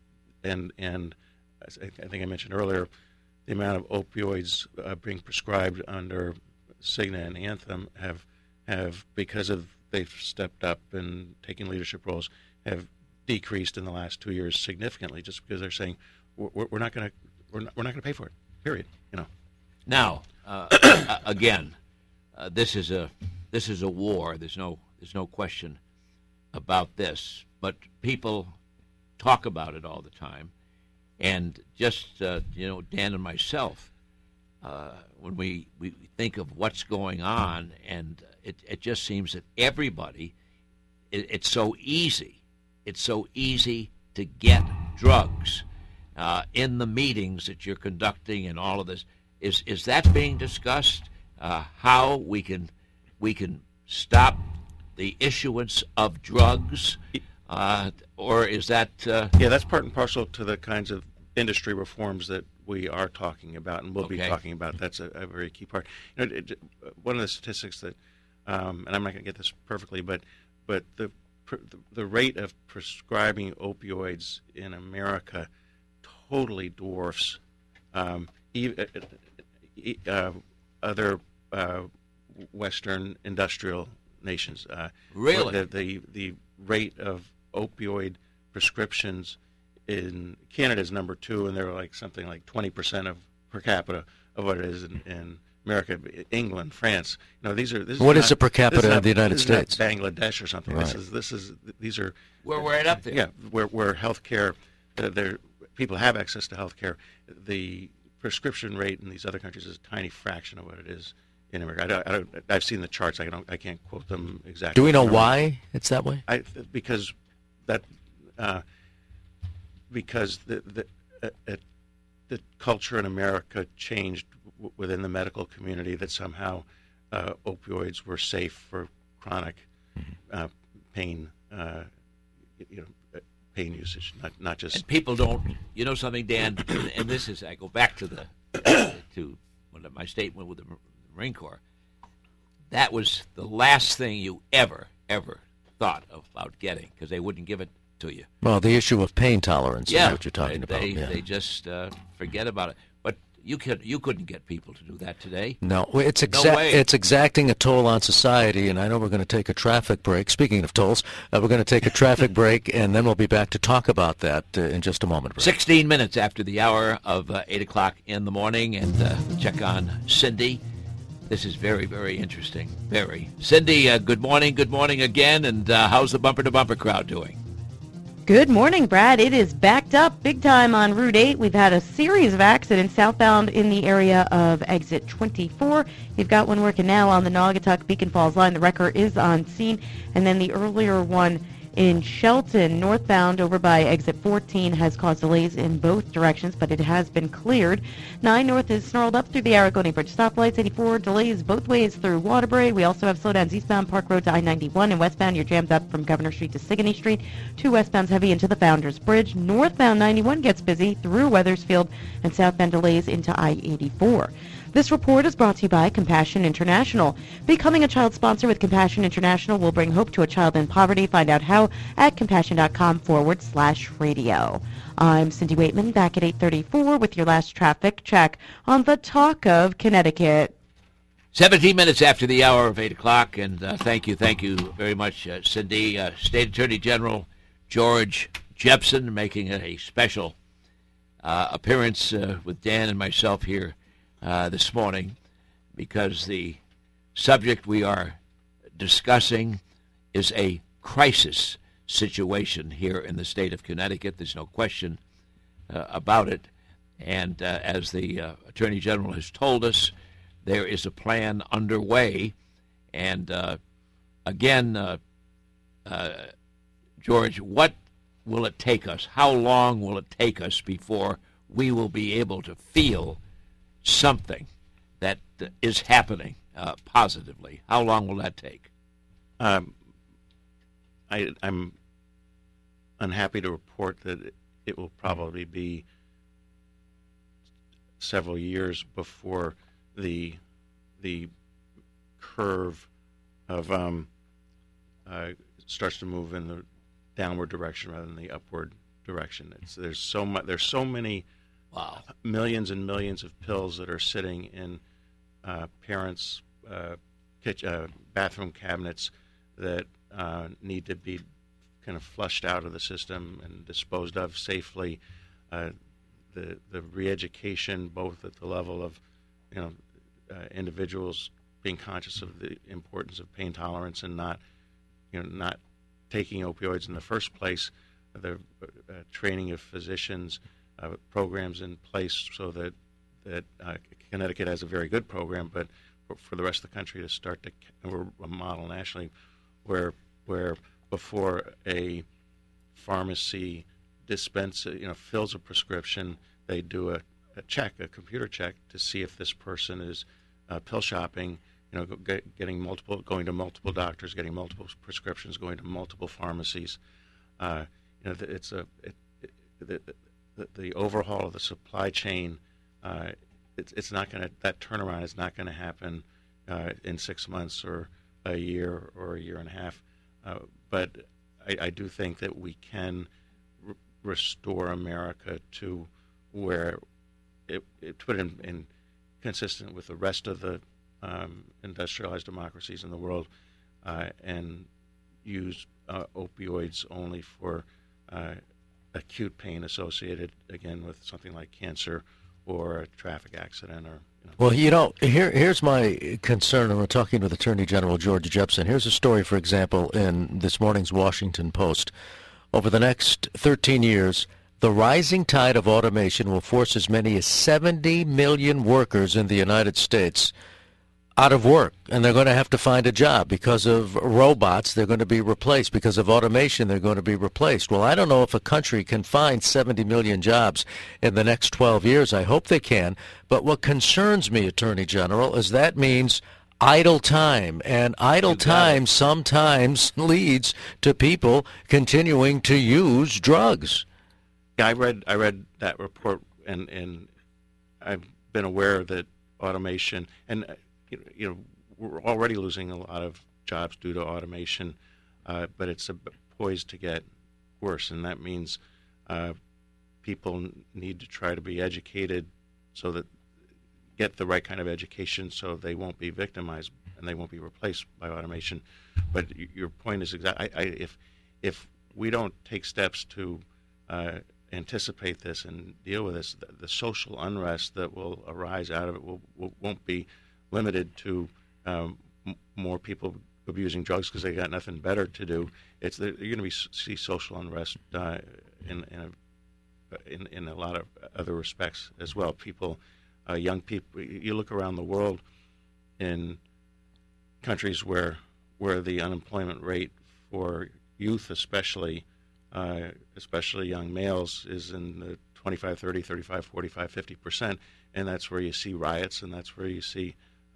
I think I mentioned earlier the amount of opioids being prescribed under Cigna and Anthem have because of they've stepped up and taken leadership roles, have decreased in the last 2 years significantly, just because they're saying we're not going to pay for it. Period. Now, again, this is a war. There's no question about this, but people talk about it all the time, and just Dan and myself, when we think of what's going on, and it just seems that everybody, it's so easy to get drugs in the meetings that you're conducting and all of this. Is that being discussed? How we can stop the issuance of drugs, or is that? Yeah, that's part and parcel to the kinds of industry reforms that we are talking about and will be talking about. That's a very key part. One of the statistics that, and I'm not going to get this perfectly, but the rate of prescribing opioids in America totally dwarfs other Western industrial nations. Really? The rate of opioid prescriptions in Canada is number 2, and they're something like 20% of per capita of what it is in America, England, France. This what is is the per capita in the United States? Not Bangladesh or something. Right. These are we're right up there. Yeah, where healthcare, people have access to healthcare. The prescription rate in these other countries is a tiny fraction of what it is in America. I've seen the charts. I can't quote them exactly. Do we know why it's that way? Because the culture in America changed within the medical community, that somehow opioids were safe for chronic pain, pain usage, not just. And people don't. You know something, Dan? And this is, I go back to to my statement with the Marine Corps. That was the last thing you ever thought about getting, because they wouldn't give it to you. Well, the issue of pain tolerance is what you're talking about. They just forget about it. But you couldn't get people to do that today. No, it's exacting a toll on society, and I know we're going to take a traffic break. Speaking of tolls, we're going to take a traffic break, and then we'll be back to talk about that in just a moment. 16 minutes after the hour of 8 o'clock in the morning, and check on Cindy. This is very, very interesting. Very. Cindy, good morning again, and how's the bumper-to-bumper crowd doing? Good morning, Brad. It is backed up big time on Route 8. We've had a series of accidents southbound in the area of exit 24. You've got one working now on the Naugatuck Beacon Falls line. The wrecker is on scene. And then the earlier one in Shelton, northbound over by exit 14, has caused delays in both directions, but it has been cleared. 9 North is snarled up through the Aragonii Bridge stoplights. 84 delays both ways through Waterbury. We also have slowdowns eastbound Park Road to I-91, and westbound you're jammed up from Governor Street to Sigourney Street. 2 westbounds heavy into the Founders Bridge. Northbound 91 gets busy through Wethersfield, and southbound delays into I-84. This report is brought to you by Compassion International. Becoming a child sponsor with Compassion International will bring hope to a child in poverty. Find out how at compassion.com/radio. I'm Cindy Waitman, back at 8:34 with your last traffic check on the Talk of Connecticut. 17 minutes after the hour of 8 o'clock, and thank you very much, Cindy. State Attorney General George Jepsen making a special appearance with Dan and myself here this morning, because the subject we are discussing is a crisis situation here in the state of Connecticut. There's no question about it. And as the Attorney General has told us, there is a plan underway. And again, George, what will it take us? How long will it take us before we will be able to feel something that is happening positively? How long will that take? I'm unhappy to report that it will probably be several years before the curve of starts to move in the downward direction rather than the upward direction. There's so many millions and millions of pills that are sitting in parents' bathroom cabinets that need to be kind of flushed out of the system and disposed of safely. The re-education, both at the level of individuals being conscious of the importance of pain tolerance and not taking opioids in the first place. The training of physicians, programs in place so that Connecticut has a very good program, but for the rest of the country to start to a model nationally where before a pharmacy fills a prescription, they do a computer check to see if this person is pill shopping, going to multiple doctors, getting multiple prescriptions, going to multiple pharmacies. The overhaul of the supply chain, it's not going to, that turnaround is not going to happen in 6 months or a year or a year and a half. But I do think that we can restore America to where it put it in consistent with the rest of the industrialized democracies in the world, and use opioids only for acute pain associated, again, with something like cancer or a traffic accident or. Well, here's my concern, and we're talking with Attorney General George Jepsen. Here's a story, for example, in this morning's Washington Post. Over the next 13 years, the rising tide of automation will force as many as 70 million workers in the United States out of work, and they're going to have to find a job. Because of robots, they're going to be replaced. Because of automation, they're going to be replaced. Well, I don't know if a country can find 70 million jobs in the next 12 years. I hope they can. But what concerns me, Attorney General, is that means idle time, and idle time sometimes leads to people continuing to use drugs. Yeah, I read that report, and I've been aware that automation and we're already losing a lot of jobs due to automation, but it's poised to get worse, and that means people need to try to be educated so that get the right kind of education so they won't be victimized and they won't be replaced by automation. But your point is exactly. If we don't take steps to anticipate this and deal with this, the social unrest that will arise out of it won't be limited to more people abusing drugs because they got nothing better to do. You're going to see social unrest in a lot of other respects as well. People, young people. You look around the world in countries where the unemployment rate for youth, especially young males, is in the 25, 30, 35, 45, 50%, and that's where you see riots, and that's where you see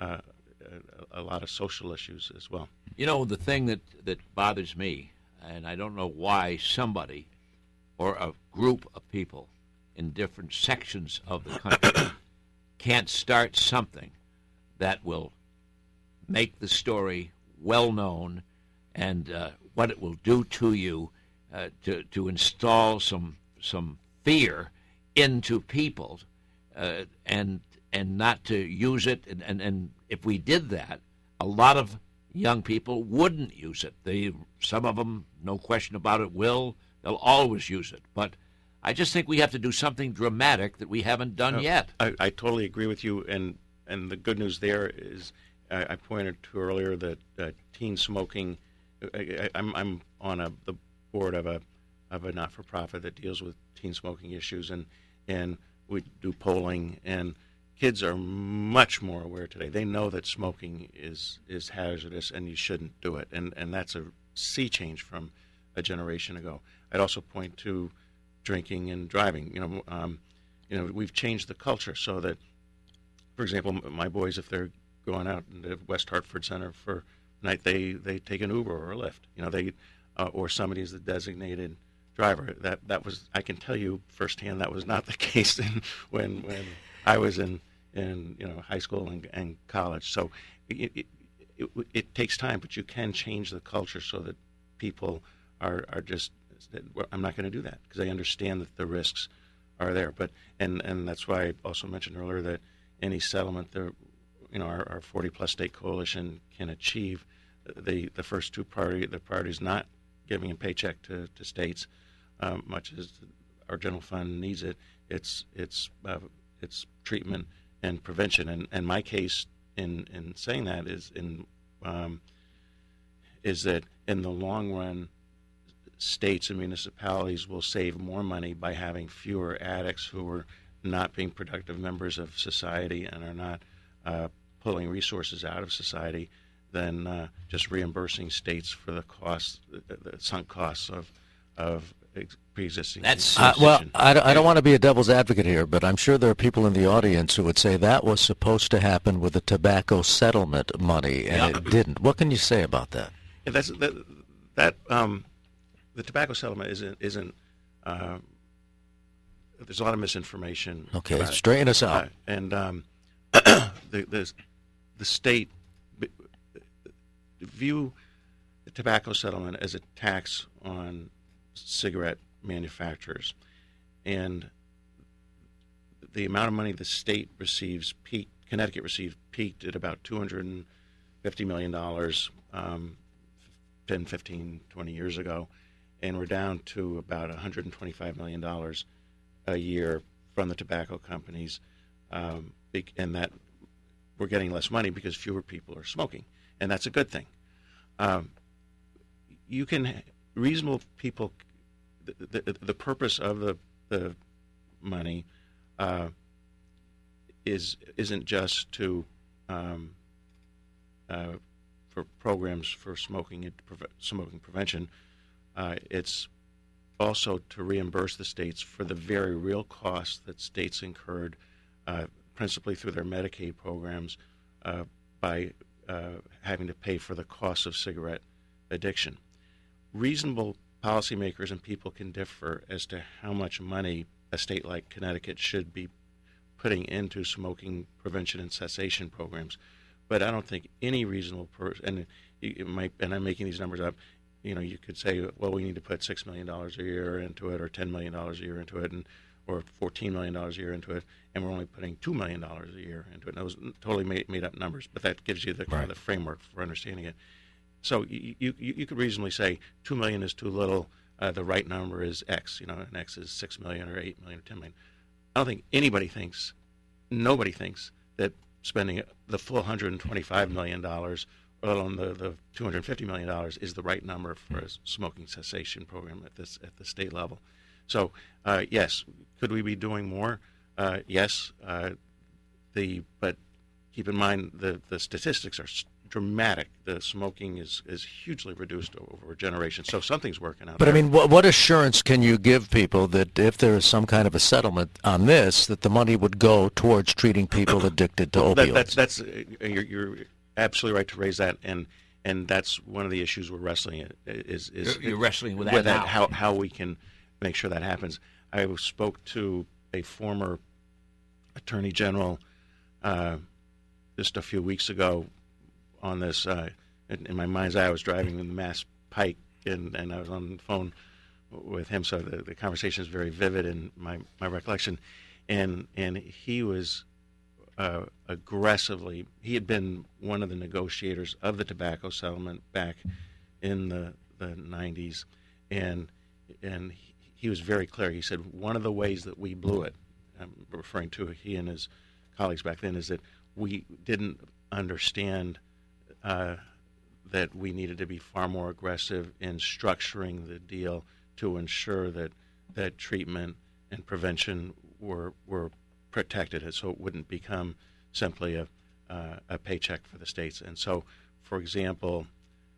a lot of social issues as well. The thing that bothers me, and I don't know why somebody or a group of people in different sections of the country can't start something that will make the story well known and what it will do to you, to install some fear into people, and not to use it. And if we did that, a lot of young people wouldn't use it. Some of them, no question about it, will. They'll always use it. But I just think we have to do something dramatic that we haven't done yet. I totally agree with you. And the good news there is I pointed to earlier that teen smoking. I'm on the board of a not-for-profit that deals with teen smoking issues, and we do polling, and kids are much more aware today. They know that smoking is hazardous and you shouldn't do it, and that's a sea change from a generation ago. I'd also point to drinking and driving. We've changed the culture so that, for example, my boys, if they're going out in the West Hartford Center for night, they take an Uber or a Lyft. Or somebody is the designated driver. That was, I can tell you firsthand, that was not the case when I was in high school and college. So it takes time, but you can change the culture so that people are just, I'm not going to do that, because they understand that the risks are there. But and that's why I also mentioned earlier that any settlement our 40-plus state coalition can achieve, the first two priorities not giving a paycheck to states, much as our general fund needs it. It's treatment and prevention. And my case in saying that is that in the long run, states and municipalities will save more money by having fewer addicts who are not being productive members of society and are not pulling resources out of society than just reimbursing states for the costs, the sunk costs of pre-existing. Well, I don't want to be a devil's advocate here, but I'm sure there are people in the audience who would say that was supposed to happen with the tobacco settlement money, and it didn't. What can you say about that? Yeah, the tobacco settlement isn't. There's a lot of misinformation. Okay, straighten us out. And the state view the tobacco settlement as a tax on cigarette manufacturers, and the amount of money the state receives Connecticut received peaked at about $250 million 10, 15, 20 years ago, and we're down to about $125 million a year from the tobacco companies. and that we're getting less money because fewer people are smoking, and that's a good thing. Reasonable people, the purpose of the money isn't just to for programs for smoking prevention. It's also to reimburse the states for the very real costs that states incurred, principally through their Medicaid programs, by having to pay for the cost of cigarette addiction. Reasonable policymakers and people can differ as to how much money a state like Connecticut should be putting into smoking prevention and cessation programs. But I don't think any reasonable person, and I'm making these numbers up, you could say, well, we need to put $6 million a year into it, or $10 million a year into it, or $14 million a year into it, and we're only putting $2 million a year into it. And those totally made up numbers, but that gives you the kind of the framework for understanding it. So you could reasonably say $2 million is too little. The right number is X, and X is $6 million or $8 million or $10 million. I don't think nobody thinks that spending the full $125 million, let alone the $250 million, is the right number for a smoking cessation program at the state level. So yes, could we be doing more? Yes, but keep in mind the statistics are dramatic. The smoking is hugely reduced over a generation, so something's working out. But there. I mean, what assurance can you give people that if there is some kind of a settlement on this, that the money would go towards treating people addicted to opioids? You're absolutely right to raise that, and that's one of the issues we're wrestling. You're wrestling with that now. How we can make sure that happens. I spoke to a former attorney general just a few weeks ago on this. In my mind's eye, I was driving in the Mass Pike, and I was on the phone with him, so the conversation is very vivid in my recollection. And he was aggressively, he had been one of the negotiators of the tobacco settlement back in the 90s, and he was very clear. He said, one of the ways that we blew it, I'm referring to he and his colleagues back then, is that we didn't understand that we needed to be far more aggressive in structuring the deal to ensure that treatment and prevention were protected, and so it wouldn't become simply a paycheck for the states. And so, for example,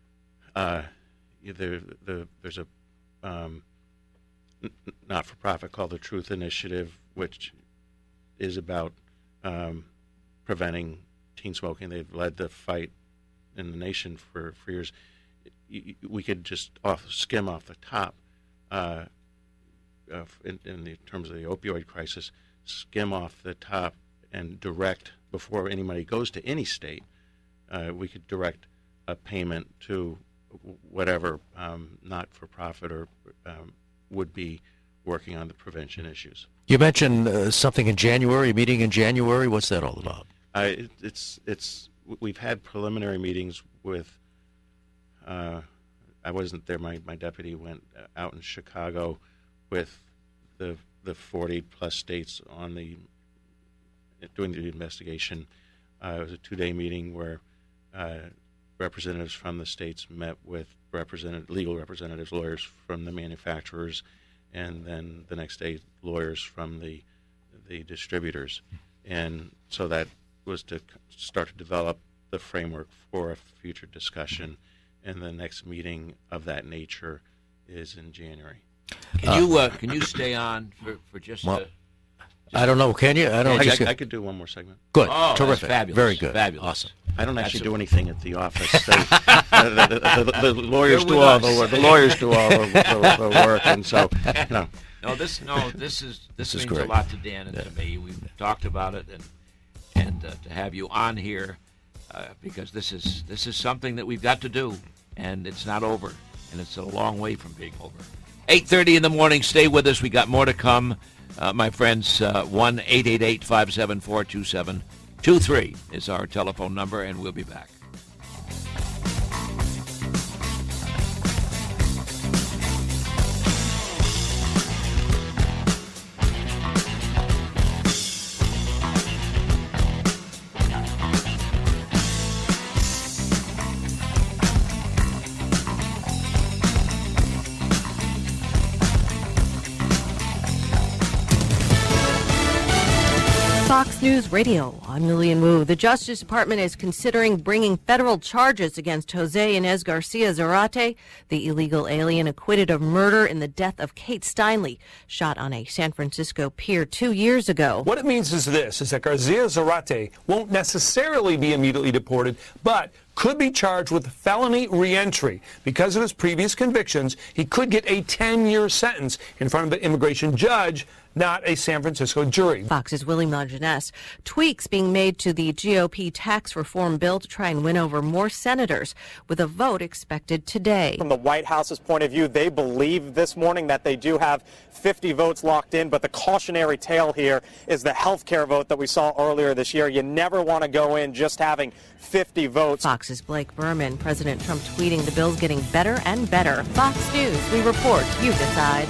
there's a not-for-profit called the Truth Initiative, which is about preventing teen smoking. They've led the fight in the nation for years. We could just skim off the top in the terms of the opioid crisis, skim off the top and direct, before any money goes to any state, we could direct a payment to whatever not-for-profit or would be working on the prevention issues. You mentioned something in January, a meeting in January. What's that all about? We've had preliminary meetings with, I wasn't there, my deputy went out in Chicago with the 40-plus states doing the investigation. It was a 2-day meeting where representatives from the states met with legal representatives, lawyers from the manufacturers, and then the next day lawyers from the distributors. And so that was to start to develop the framework for a future discussion, and the next meeting of that nature is in January. Can you stay on for just? I don't know. Can you? I could do one more segment. Good. Oh, terrific. Fabulous. Very good. Fabulous. Awesome. I don't actually do anything at the office. The lawyers do all the work. The lawyers do all the work, and so no. This means great. a lot to Dan and to me. We've talked about it, and to have you on here because this is something that we've got to do, and it's not over, and it's a long way from being over. 8:30 in the morning. Stay with us. We got more to come. My friends, 1-888-574-2723 is our telephone number, and we'll be back. Fox News Radio, I'm Lillian Wu. The Justice Department is considering bringing federal charges against Jose Inez Garcia Zarate, the illegal alien acquitted of murder in the death of Kate Steinle, shot on a San Francisco pier 2 years ago. What it means is that Garcia Zarate won't necessarily be immediately deported, but could be charged with felony reentry. Because of his previous convictions, he could get a 10-year sentence in front of an immigration judge, not a San Francisco jury. Fox's Willie Martinez. Tweaks being made to the GOP tax reform bill to try and win over more senators, with a vote expected today. From the White House's point of view, they believe this morning that they do have 50 votes locked in, but the cautionary tale here is the health care vote that we saw earlier this year. You never want to go in just having 50 votes. Fox's Blake Berman. President Trump tweeting the bill's getting better and better. Fox News, we report, you decide.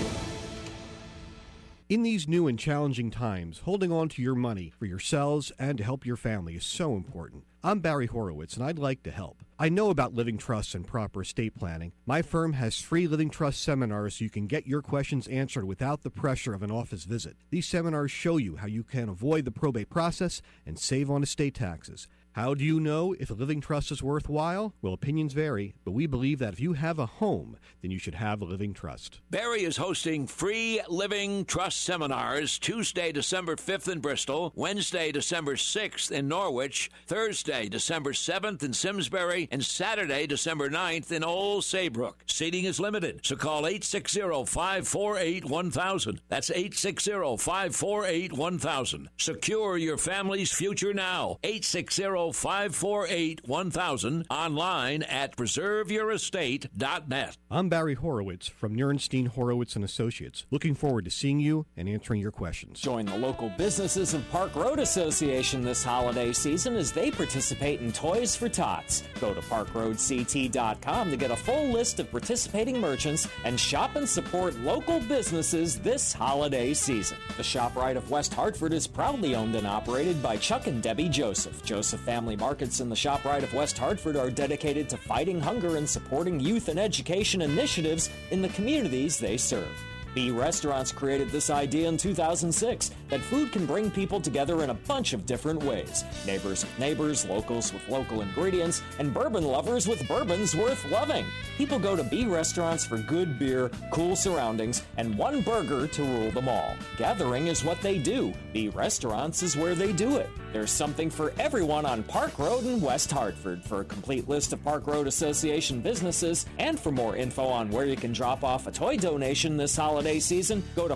In these new and challenging times, holding on to your money for yourselves and to help your family is so important. I'm Barry Horowitz, and I'd like to help. I know about living trusts and proper estate planning. My firm has free living trust seminars so you can get your questions answered without the pressure of an office visit. These seminars show you how you can avoid the probate process and save on estate taxes. How do you know if a living trust is worthwhile? Well, opinions vary, but we believe that if you have a home, then you should have a living trust. Barry is hosting free living trust seminars Tuesday, December 5th in Bristol, Wednesday, December 6th in Norwich, Thursday, December 7th in Simsbury, and Saturday, December 9th in Old Saybrook. Seating is limited, so call 860-548-1000. That's 860-548-1000. Secure your family's future now. 860-548-1000. Online at preserveyourestate.net. I'm Barry Horowitz from Nierenstein Horowitz & Associates. Looking forward to seeing you and answering your questions. Join the local businesses of Park Road Association this holiday season as they participate in Toys for Tots. Go to parkroadct.com to get a full list of participating merchants and shop and support local businesses this holiday season. The ShopRite of West Hartford is proudly owned and operated by Chuck and Debbie Joseph. Joseph Family Markets and the ShopRite of West Hartford are dedicated to fighting hunger and supporting youth and education initiatives in the communities they serve. B Restaurants created this idea in 2006 that food can bring people together in a bunch of different ways. Neighbors with neighbors, locals with local ingredients, and bourbon lovers with bourbons worth loving. People go to B Restaurants for good beer, cool surroundings, and one burger to rule them all. Gathering is what they do. B Restaurants is where they do it. There's something for everyone on Park Road in West Hartford. For a complete list of Park Road Association businesses and for more info on where you can drop off a toy donation this holiday season, go to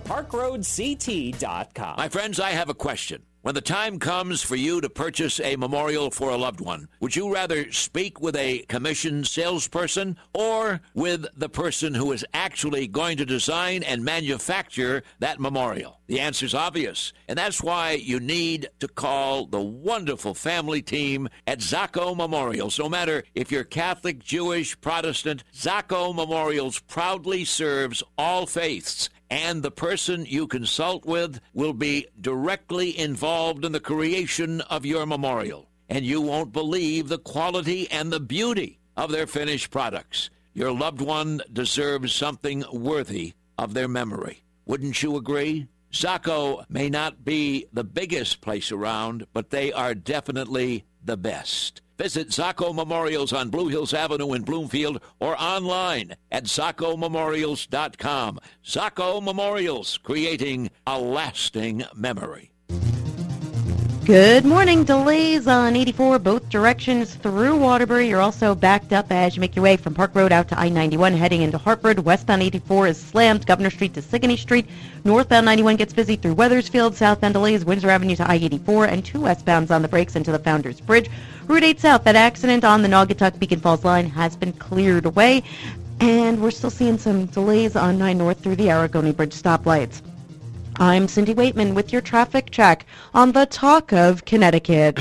parkroadct.com. My friends, I have a question. When the time comes for you to purchase a memorial for a loved one, would you rather speak with a commissioned salesperson or with the person who is actually going to design and manufacture that memorial? The answer's obvious, and that's why you need to call the wonderful family team at Zacco Memorials. No matter if you're Catholic, Jewish, Protestant, Zacco Memorials proudly serves all faiths. And the person you consult with will be directly involved in the creation of your memorial. And you won't believe the quality and the beauty of their finished products. Your loved one deserves something worthy of their memory. Wouldn't you agree? Zacco may not be the biggest place around, but they are definitely the best. Visit Zacco Memorials on Blue Hills Avenue in Bloomfield or online at ZaccoMemorials.com. Zacco Memorials, creating a lasting memory. Good morning. Delays on 84 both directions through Waterbury. You're also backed up as you make your way from Park Road out to I-91 heading into Hartford. Westbound 84 is slammed Governor Street to Sigourney Street. Northbound 91 gets busy through Weathersfield. Southbound delays Windsor Avenue to I-84 and 2 westbounds on the brakes into the Founders Bridge. Route 8 South, that accident on the Naugatuck Beacon Falls line has been cleared away. And we're still seeing some delays on 9 North through the Aragoni Bridge stoplights. I'm Cindy Waitman with your traffic check on the Talk of Connecticut.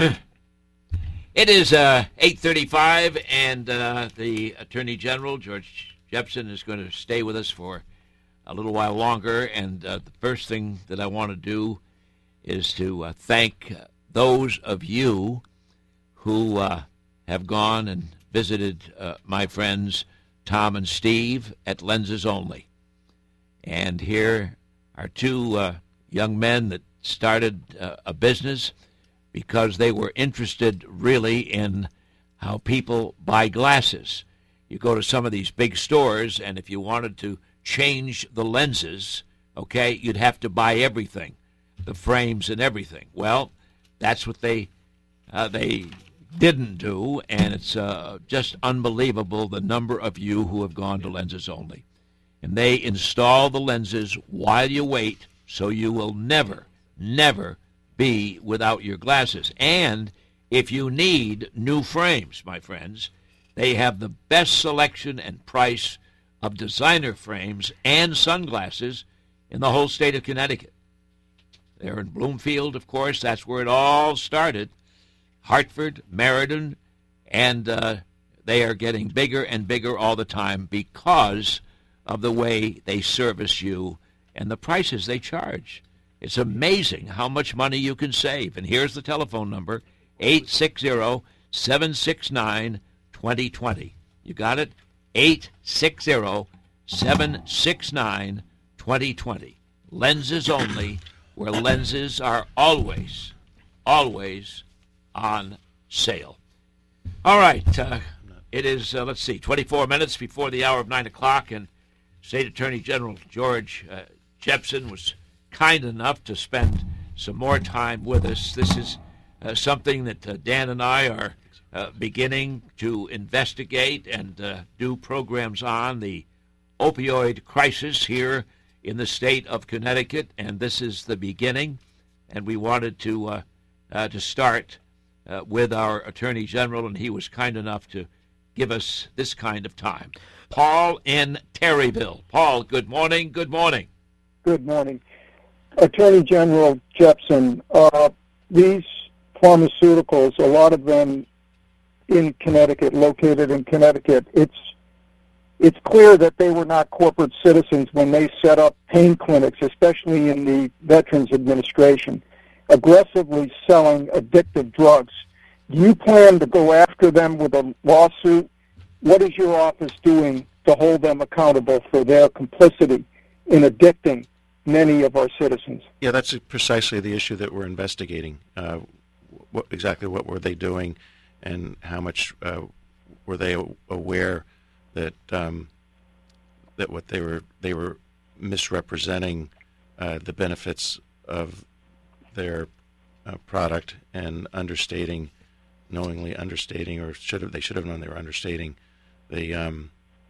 It is 8:35, and the Attorney General, George Jepsen, is going to stay with us for a little while longer. And the first thing that I want to do is to thank those of you who have gone and visited my friends Tom and Steve at Lenses Only. And here are two young men that started a business because they were interested really in how people buy glasses. You go to some of these big stores, and if you wanted to change the lenses, okay, you'd have to buy everything, the frames and everything. Well, that's what they didn't do, and it's just unbelievable the number of you who have gone to Lenses Only. And they install the lenses while you wait, so you will never, never be without your glasses. And if you need new frames, my friends, they have the best selection and price of designer frames and sunglasses in the whole state of Connecticut. They're in Bloomfield, of course. That's where it all started. Hartford, Meriden, and they are getting bigger and bigger all the time because of the way they service you and the prices they charge. It's amazing how much money you can save. And here's the telephone number, 860-769-2020. You got it? 860-769-2020. Lenses Only, where lenses are always, always on sale. All right. It is, 24 minutes before the hour of 9 o'clock, and State Attorney General George Jepsen was kind enough to spend some more time with us. This is something that Dan and I are beginning to investigate and do programs on, the opioid crisis here in the state of Connecticut, and this is the beginning. And we wanted to start with our Attorney General, and he was kind enough to give us this kind of time. Paul in Terryville. Paul, good morning. Good morning. Good morning. Attorney General Jepsen, these pharmaceuticals, a lot of them in Connecticut, located in Connecticut, it's clear that they were not corporate citizens when they set up pain clinics, especially in the Veterans Administration, aggressively selling addictive drugs. Do you plan to go after them with a lawsuit? What is your office doing to hold them accountable for their complicity in addicting many of our citizens? Yeah, that's precisely the issue that we're investigating. Exactly what were they doing, and how much were they aware that that what they were misrepresenting the benefits of their product and knowingly understating, or they should have known they were understating the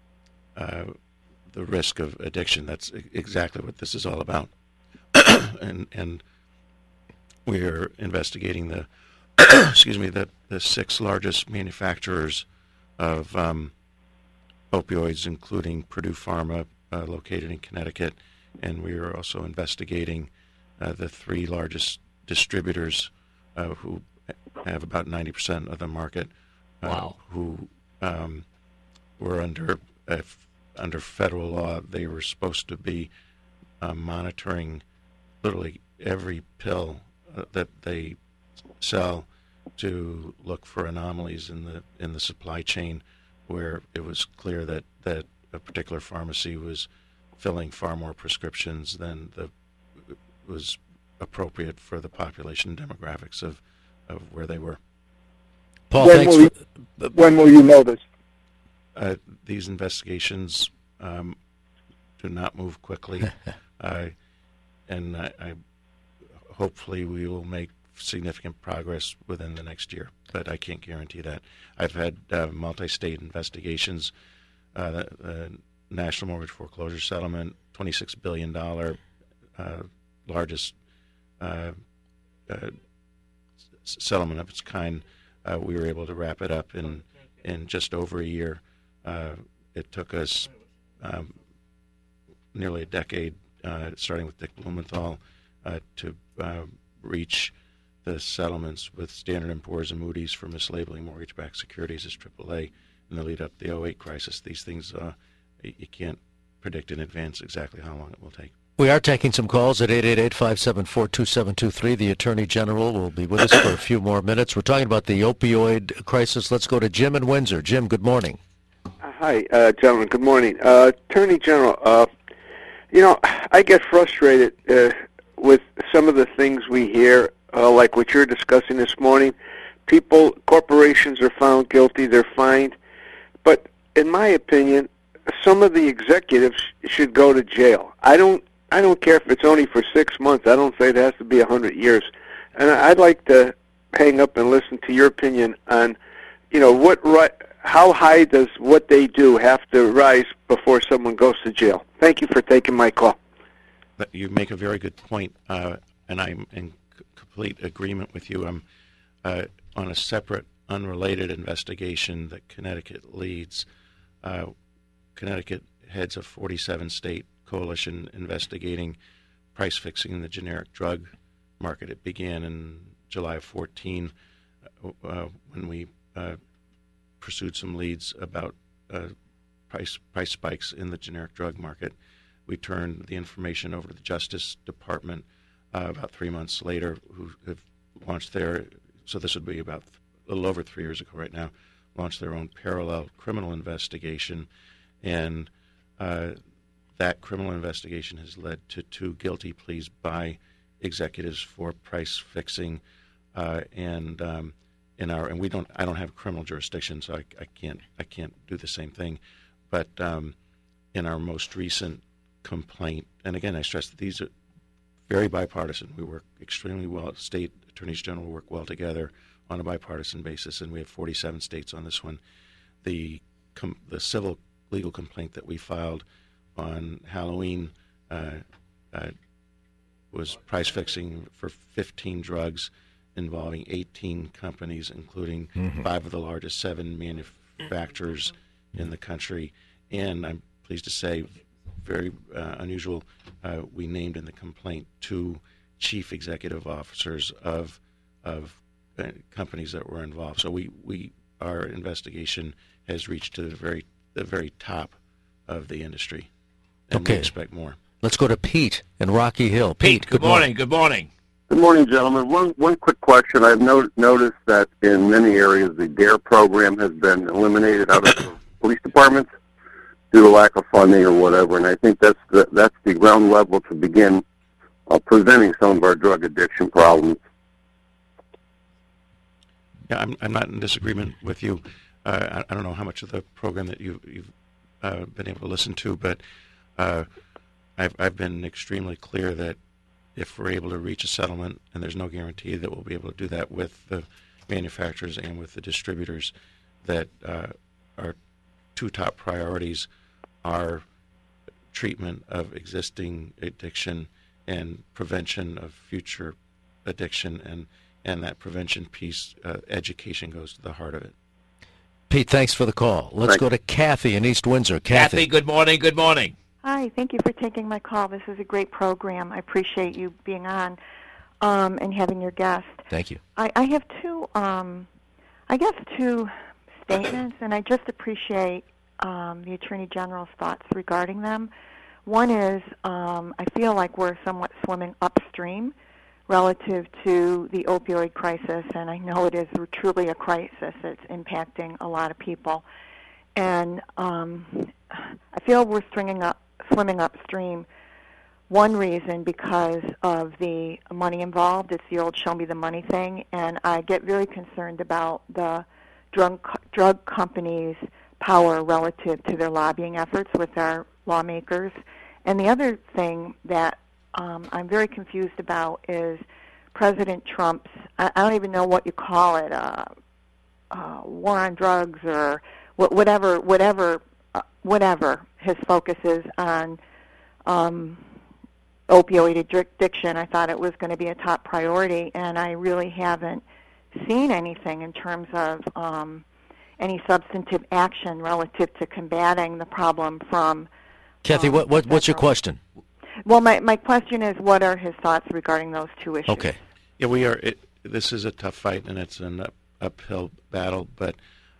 risk of addiction. That's exactly what this is all about. and we are investigating the the 6 largest manufacturers of opioids, including Purdue Pharma, located in Connecticut, and we are also investigating the 3 largest distributors who have about 90% of the market. Wow. Who were under federal law. They were supposed to be monitoring literally every pill that they sell to look for anomalies in the supply chain, where it was clear that a particular pharmacy was filling far more prescriptions than was appropriate for the population demographics of where they were. Paul, when will you know this? These investigations do not move quickly, and I hopefully we will make significant progress within the next year, but I can't guarantee that. I've had multi-state investigations, the National Mortgage Foreclosure Settlement, $26 billion, largest settlement of its kind. We were able to wrap it up in just over a year. It took us nearly a decade, starting with Dick Blumenthal, to reach the settlements with Standard & Poor's and Moody's for mislabeling mortgage-backed securities as AAA in the lead up to the 2008 crisis. These things, you can't predict in advance exactly how long it will take. We are taking some calls at 888-574-2723. The Attorney General will be with us for a few more minutes. We're talking about the opioid crisis. Let's go to Jim in Windsor. Jim, good morning. Hi, gentlemen. Good morning. Attorney General, I get frustrated with some of the things we hear, like what you're discussing this morning. Corporations are found guilty, they're fined. But in my opinion, some of the executives should go to jail. I don't care if it's only for 6 months. I don't say it has to be 100 years. And I'd like to hang up and listen to your opinion on, how high does what they do have to rise before someone goes to jail? Thank you for taking my call. You make a very good point, and I'm in complete agreement with you. I'm on a separate, unrelated investigation that Connecticut leads. Connecticut heads a 47-state coalition investigating price fixing in the generic drug market. It began in July of 2014 when we pursued some leads about price spikes in the generic drug market. We turned the information over to the Justice Department about 3 months later, who have launched so this would be about a little over 3 years ago right now, launched their own parallel criminal investigation. And that criminal investigation has led to 2 guilty pleas by executives for price fixing, and we don't. I don't have criminal jurisdiction, so I can't do the same thing. But in our most recent complaint, and again, I stress that these are very bipartisan. We work extremely well. State attorneys general work well together on a bipartisan basis, and we have 47 states on this one. The civil legal complaint that we filed on Halloween was price fixing for 15 drugs involving 18 companies, including 5 of the largest 7 manufacturers in the country. And I'm pleased to say, very unusual, we named in the complaint 2 chief executive officers of companies that were involved. So our investigation has reached to the very top of the industry, and we expect more. Let's go to Pete in Rocky Hill. Pete, good morning. Good morning. Good morning, gentlemen. One quick question. I've noticed that in many areas the DARE program has been eliminated out of the police departments due to lack of funding or whatever, and I think that's the ground level to begin preventing some of our drug addiction problems. Yeah, I'm not in disagreement with you. I don't know how much of the program that you've been able to listen to, but I've been extremely clear that if we're able to reach a settlement, and there's no guarantee that we'll be able to do that with the manufacturers and with the distributors, that our 2 top priorities are treatment of existing addiction and prevention of future addiction, and that prevention piece, education goes to the heart of it. Pete, thanks for the call. Let's go to Kathy in East Windsor. Kathy, good morning. Good morning. Hi, thank you for taking my call. This is a great program. I appreciate you being on and having your guest. Thank you. I have 2 statements, and I just appreciate the Attorney General's thoughts regarding them. One is I feel like we're somewhat swimming upstream relative to the opioid crisis, and I know it is truly a crisis. It's impacting a lot of people. And I feel we're swimming upstream. One reason because of the money involved. It's the old show me the money thing, and I get very concerned about the drug companies' power relative to their lobbying efforts with our lawmakers. And the other thing that I'm very confused about is President Trump's, I don't even know what you call it, war on drugs or whatever his focus is on opioid addiction. I thought it was going to be a top priority, and I really haven't seen anything in terms of any substantive action relative to combating the problem from... Kathy, what's your question? Well, my question is, what are his thoughts regarding those 2 issues? Okay. Yeah, we are. This is a tough fight, and it's an uphill battle. But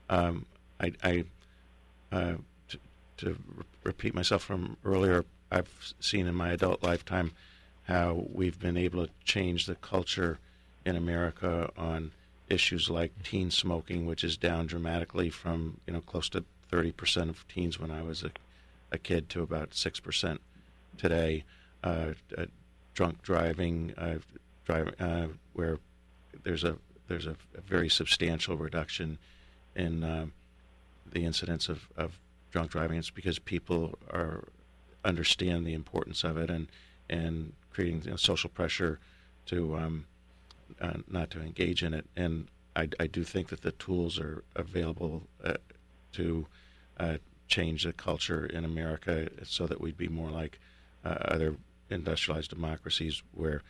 to repeat myself from earlier, I've seen in my adult lifetime how we've been able to change the culture in America on issues like teen smoking, which is down dramatically from close to 30% of teens when I was a kid to about 6% today. drunk driving, where there's a very substantial reduction in the incidence of drunk driving. It's because people understand the importance of it and creating social pressure to not to engage in it. And I do think that the tools are available to change the culture in America so that we'd be more like other industrialized democracies where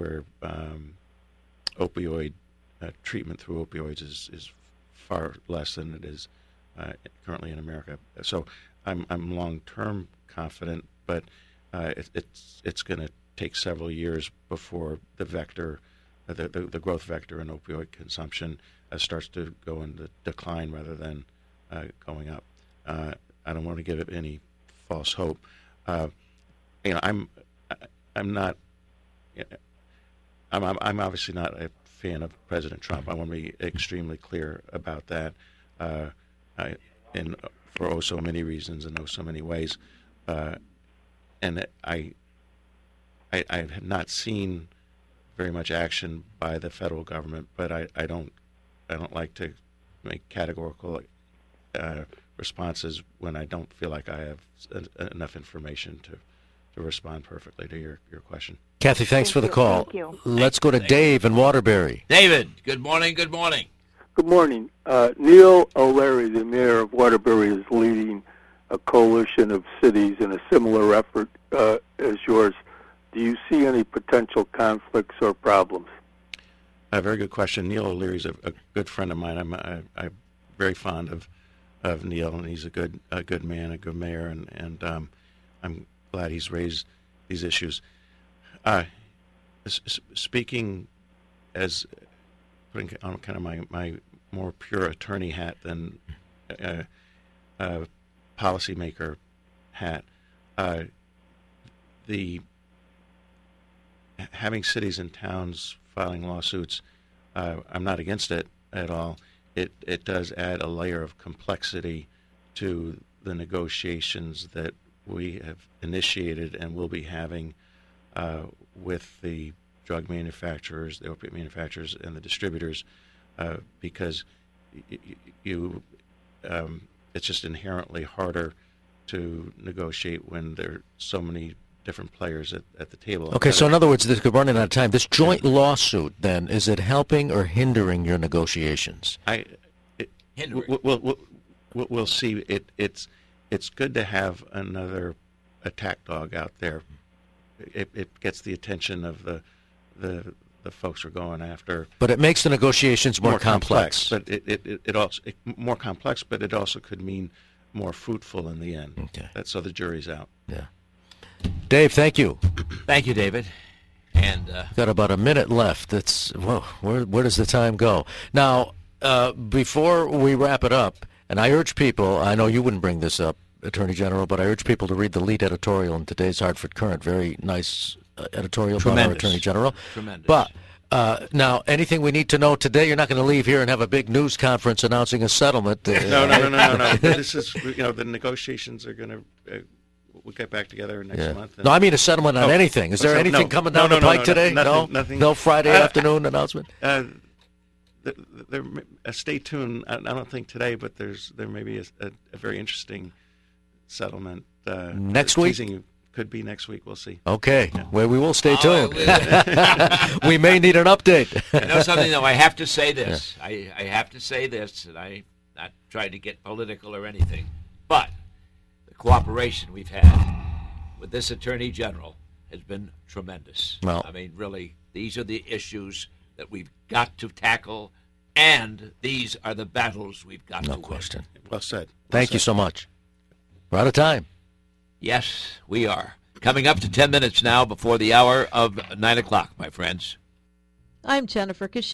opioid treatment through opioids is far less than it is currently in America. So I'm long-term confident, but it's going to take several years before the vector, the growth vector in opioid consumption starts to go into decline rather than going up. I don't want to give it any false hope. I'm obviously not a fan of President Trump. I want to be extremely clear about that, and for so many reasons and so many ways. And I have not seen very much action by the federal government, but I don't like to make categorical responses when I don't feel like I have enough information to respond perfectly to your question. Kathy, thanks for the call. Thank you. Let's go to Dave in Waterbury. David, good morning. Good morning. Good morning. Neil O'Leary, the mayor of Waterbury, is leading a coalition of cities in a similar effort as yours. Do you see any potential conflicts or problems? A very good question. Neil O'Leary is a good friend of mine. I'm very fond of Neil, and he's a good man, a good mayor, and I'm glad he's raised these issues. Speaking as putting on kind of my more pure attorney hat than policymaker hat, the having cities and towns filing lawsuits, I'm not against it at all. It does add a layer of complexity to the negotiations that we have initiated and will be having with the drug manufacturers, the opiate manufacturers, and the distributors, because it's just inherently harder to negotiate when there are so many different players at the table. Okay, so in other words, this could run out of time. This joint lawsuit, then, is it helping or hindering your negotiations? We'll see. It's good to have another attack dog out there. It gets the attention of the folks we're going after. But it makes the negotiations more complex. But it also more complex, but it also could mean more fruitful in the end. Okay. So the jury's out. Yeah. Dave, thank you. Thank you, David. And got about a minute left. That's where does the time go? Now, before we wrap it up, and I urge people, I know you wouldn't bring this up, Attorney General, but I urge people to read the lead editorial in today's Hartford Courant. Very nice editorial by our Attorney General. Tremendous. But now, anything we need to know today? You're not going to leave here and have a big news conference announcing a settlement. No. This is, the negotiations are going to. We'll get back together next month. No, I mean a settlement on anything. Is there anything coming down the pike today? Nothing. No Friday afternoon announcement? Stay tuned. I don't think today, but there may be a very interesting settlement. Next week? Could be next week. We'll see. Okay. Yeah. Well, we will stay tuned. We may need an update. I know something, though. I have to say this. Yeah. I have to say this, and I'm not trying to get political or anything, but the cooperation we've had with this Attorney General has been tremendous. Well, I mean, really, these are the issues that we've got to tackle, and these are the battles we've got to win. No question. Well said. Thank you so much. We're out of time. Yes, we are. Coming up to 10 minutes now before the hour of 9 o'clock, my friends. I'm Jennifer Kish.